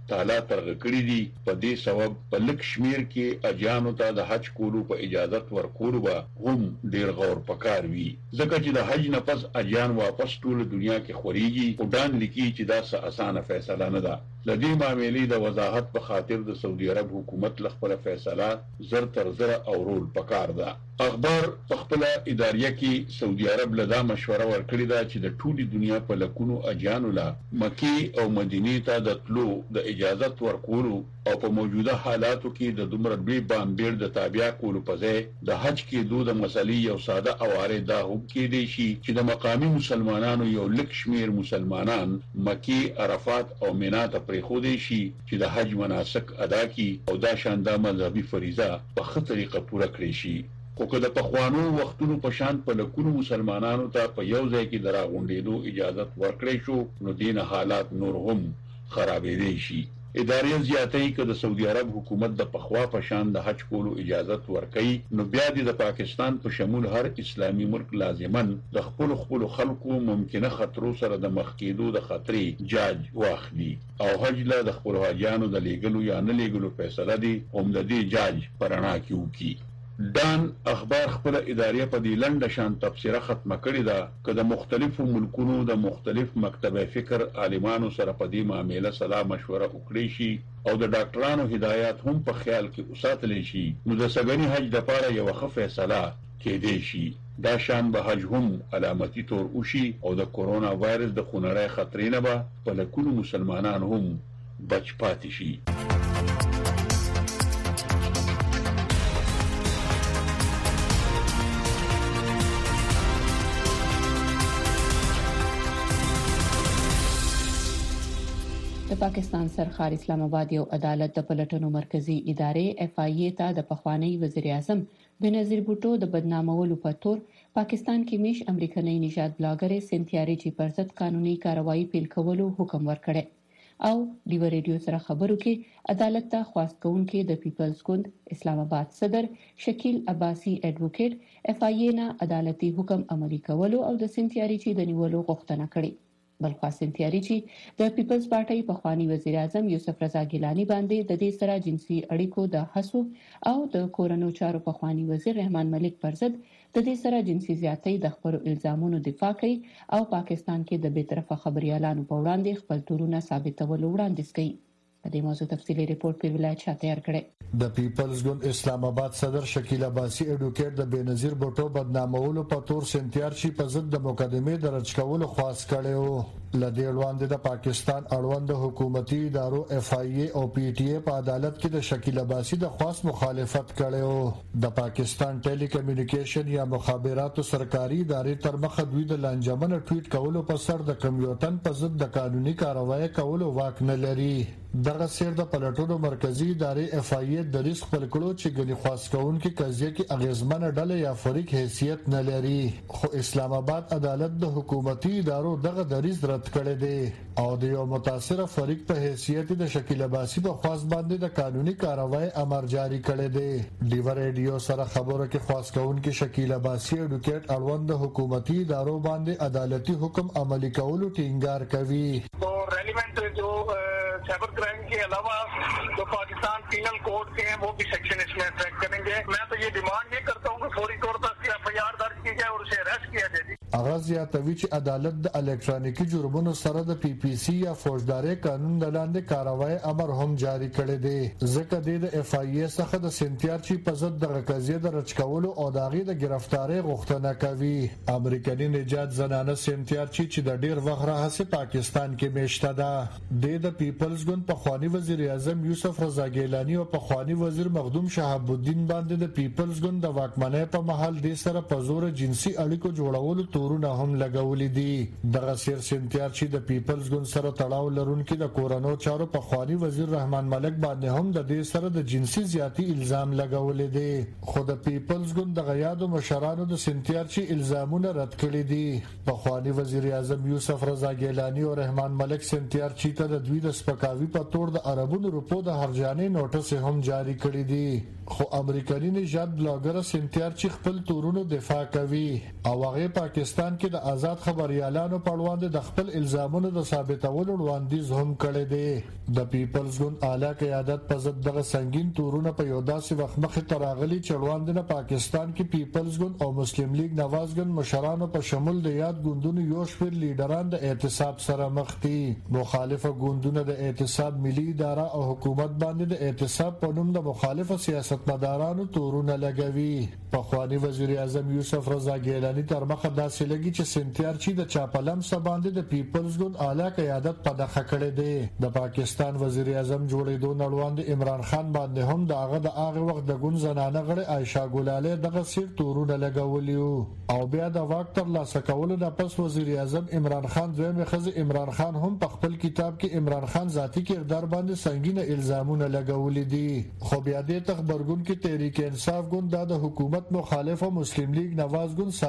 F: تعالی ترغه کړی دي. په دې سبب په لک شمیر کې اجانو ته د حج کولو په اجازه ورکولو به هم ډیر غور پکار وي، ځکه چې د حج نه پس اجان واپس ټول دنیا کې خوريږي او دان لیکي چې دا څه اسانه فیصله نه ده. د دې معاملې د وضاحت په خاطر د سعودي عرب حکومت خپل فیصله زر تر زر او رول پکار ده. اخبار په خپل اداریه کې سعودي عرب له دا مشوره ورکړې ده چې د ټولي دنیا په لکونو اجانو له مکه او مدینه ته د تلو د اجازه ورکولو او په موجوده حالاتو کې د دومره لوی بامبیر د تابع کولو په ځای د حج کې دوه مسلې یو ساده اواره دا هم کې دي چې د مقامی مسلمانانو یو لک شمیر مسلمانان مکه عرفات او مینا ته پرې خو دي چې د حج مناسک ادا کړي او دا شانده مذهبي فریضه په ښه طریقه پوره کړي شي. خو که د پخوانو وختونو په شان په لکونو مسلمانانو ته په یو ځای کې دراغونډېدو اجازه ورکړې شو نو دین حالات نور هم خرابېدي شي. ادارې زیاتې کې د سعودي عرب حکومت د پخوا په شان د حج کولو اجازه ورکړي نو بیا د پاکستان په شمول هر اسلامي ملک لازمن د خپل خلکو ممکنه خطرو سره د مخ کېدو د خطرې جاج واخلي او حج له د خپل حاجانو د لیګلو یا نه لیګلو فیصله دي هم د دې جاج پرانا کیږي. دان اخبار خپل ادارې په دې لنډه شان تفسیره ختمه کړې ده چې د مختلفو ملکونو د مختلف مکتبه فکر عالمانو سره په دې معاملې سره مشوره وکړي شي او د ډاکټرانو هدایت هم په خیال کې وساتل شي نو د سګنی حج د لپاره یو ښه فیصله کېدای شي. دا شان به حج هم علامتي تور وشي او د کورونا وایرس د خونړۍ خطرې نه به په لکونو مسلمانان هم بچ پاتې شي.
D: د پاکستان سرخار اسلام آباد یو عدالت د پلټنو مرکزی ادارې FIA ته د پخوانی وزیر اعظم بنظیر بوټو د بدنامولو په تور پاکستان کې میش امریکایي نژاد بلاګر سنتیا ریچی پر ضد قانوني کارروایي پیل کولو حکم ورکړی او ډیو ریډیو سره خبرو کې عدالت ته خواست کوونکې د پیپلز ګوند اسلام آباد صدر شکیل عباسی ایڈوکیټ FIA نه عدالتي حکم عملي کولو او د سنتیا ریچی د نیولو غوښتنه کړې. بلخوا سنتیا ریچی د پیپلز پارټي پخوانی وزیر اعظم یوسف رضا ګیلانی باندې د دې سره جنسي اړیکو د حسو او د کورونو چارو پخوانی وزیر رحمان ملک پر ضد د دې سره جنسي زیاتۍ د خبرو الزامونو دفاع کوي او پاکستان کې د بیطرفه خبريالانو په وړاندې خپل تورونه ثابتول وړاندیز کوي. په دې موضوع تفصیلی ریپورت په ولایت شاه تیار کړی.
G: د پیپلز ګوند اسلام آباد صدر شکیل عباسی ایڈوکیټ د بنظیر بوټو بدنامولو په تور سنتیارچی په ضد د مقدمې درج کولو خواست کړو. لدې وړاندې د پاکستان اړوند حکومتي ادارو FIA او PTA په عدالت کې د شکیل عباسی د خواست مخالفت کړو. د پاکستان ټیلی کمیونیکیشن یا مخابراتو سرکاري ادارې تر مخه دوی د لانجمن ټویټ کولو په سر د کمیوتن په ضد د قانوني کارروایي کولو واک نه لري. دغه سیر د پلټونو مرکزی ادارې FIA د ریس خپل کړو چې غني خاص کونکي قضیه کې اغیزمن ډله یا فریق حیثیت نه لري. خو اسلام آباد عدالت د حکومتي ادارو دغه دریز رد کړی دی او د یو متاثر فریق په حیثیت د شکیل عباسی په خاص باندې د قانوني کارروای امر جاری کړی دی. ډیو ریډیو سره خبرو کې خاص کونکي شکیل عباسی ایڈوکیټ اړوند حکومتي ادارو باندې عدالتي حکم عملي کولو ټینګار کوي.
H: रेलिवेंट जो साइबर क्राइम के अलावा जो पाकिस्तान पीनल कोड के हैं वो भी सेक्शन इसमें ट्रैक करेंगे. मैं तो ये डिमांड ये करता हूँ कि फौरी तौर पर FIR दर्ज की जाए और उसे अरेस्ट किया जाए.
G: اغاز یا توی چې عدالت د الکترونیکی جرمونو سره د PPC یا فوجداري قانون د لاندې کاروای امر هم جاری کړی دی. ځکه د FIA څخه د سنتیارچی په ضد د قضیه د رچ کولو او داغي د گرفتاری غوښتنه کوي. امریکایي نژاد زنانه سنتیارچی چې د ډیر وخت راهسه پاکستان کې میشته ده د پیپلز ګوند په خوانی وزیر اعظم یوسف رضا ګیلانی او په خوانی وزیر مخدوم شهاب الدین باندې د پیپلز ګوند د واکمنۍ په محل د سره په زور جنسي اړیکو جوړولو تورونه هم لګولې دي. دغه سیر سنتیارچی د پیپلز ګوند سره تړاو لرونکي د کورونو چارو په خوانی وزیر رحمان ملک باندې هم د دې سره د جنسي زیاتی الزام لګولې دي. خو د پیپلز ګوند د غیادو مشرانو د سنتیارچی الزامونه رد کړي دي. په خوانی وزیر اعظم یوسف رضا ګیلانی او رحمان ملک سنتیارچی ته د دوی د سپکاوي په تور د عربونو روپو د هرجانې نوټس هم جاری کړي دي. خو امریکایي نژاد بلاګر سنتیارچی خپل تورونو دفاع کوي او هغه پاکستان کې د آزاد خبريالانو په وړاندې د خپل الزامونو د ثابتولو وړاندیز هم کړی دی د پیپلز ګوند اعلی قیادت په ضد دغه سنگین تورونه په یو داسې وخت مخې ته راغلي چې وړاندې پاکستان کې پیپلز ګوند او مسلم لیگ نواز ګوند مشرانو په شمول د یاد ګوندونو یو شمېر لیډران د اعتصاب سره مخ دي مخالفه ګوندونه د اعتصاب ملي اداره او حکومت باندې د اعتصاب په نوم د مخالفه سیاستمدارانو تورونه لګوي پخوانی وزیر اعظم یوسف رضا ګیلانی تر مخه داسې لګي چې سنتیارچی د چاپلم سباندې د پیپلز ګوند اعلی قیادت په دغه کړه دی د پاکستان وزیر اعظم جوړېدو نړوند عمران خان باندې هم دغه د هغه وخت د ګوند زنانه غړي عائشہ ګلاله دغه سیر تورونه لګولیو او بیا د وخت تر لاسه کولو د پس وزیر اعظم عمران خان دویم خزه عمران خان هم په خپل کتاب کې عمران خان ذاتی کردار باندې سنگینه الزامونه لګولې دي خو بیا د خبرګون کې تحریک انصاف ګوند د حکومت مخالف او مسلم لیگ نواز ګوند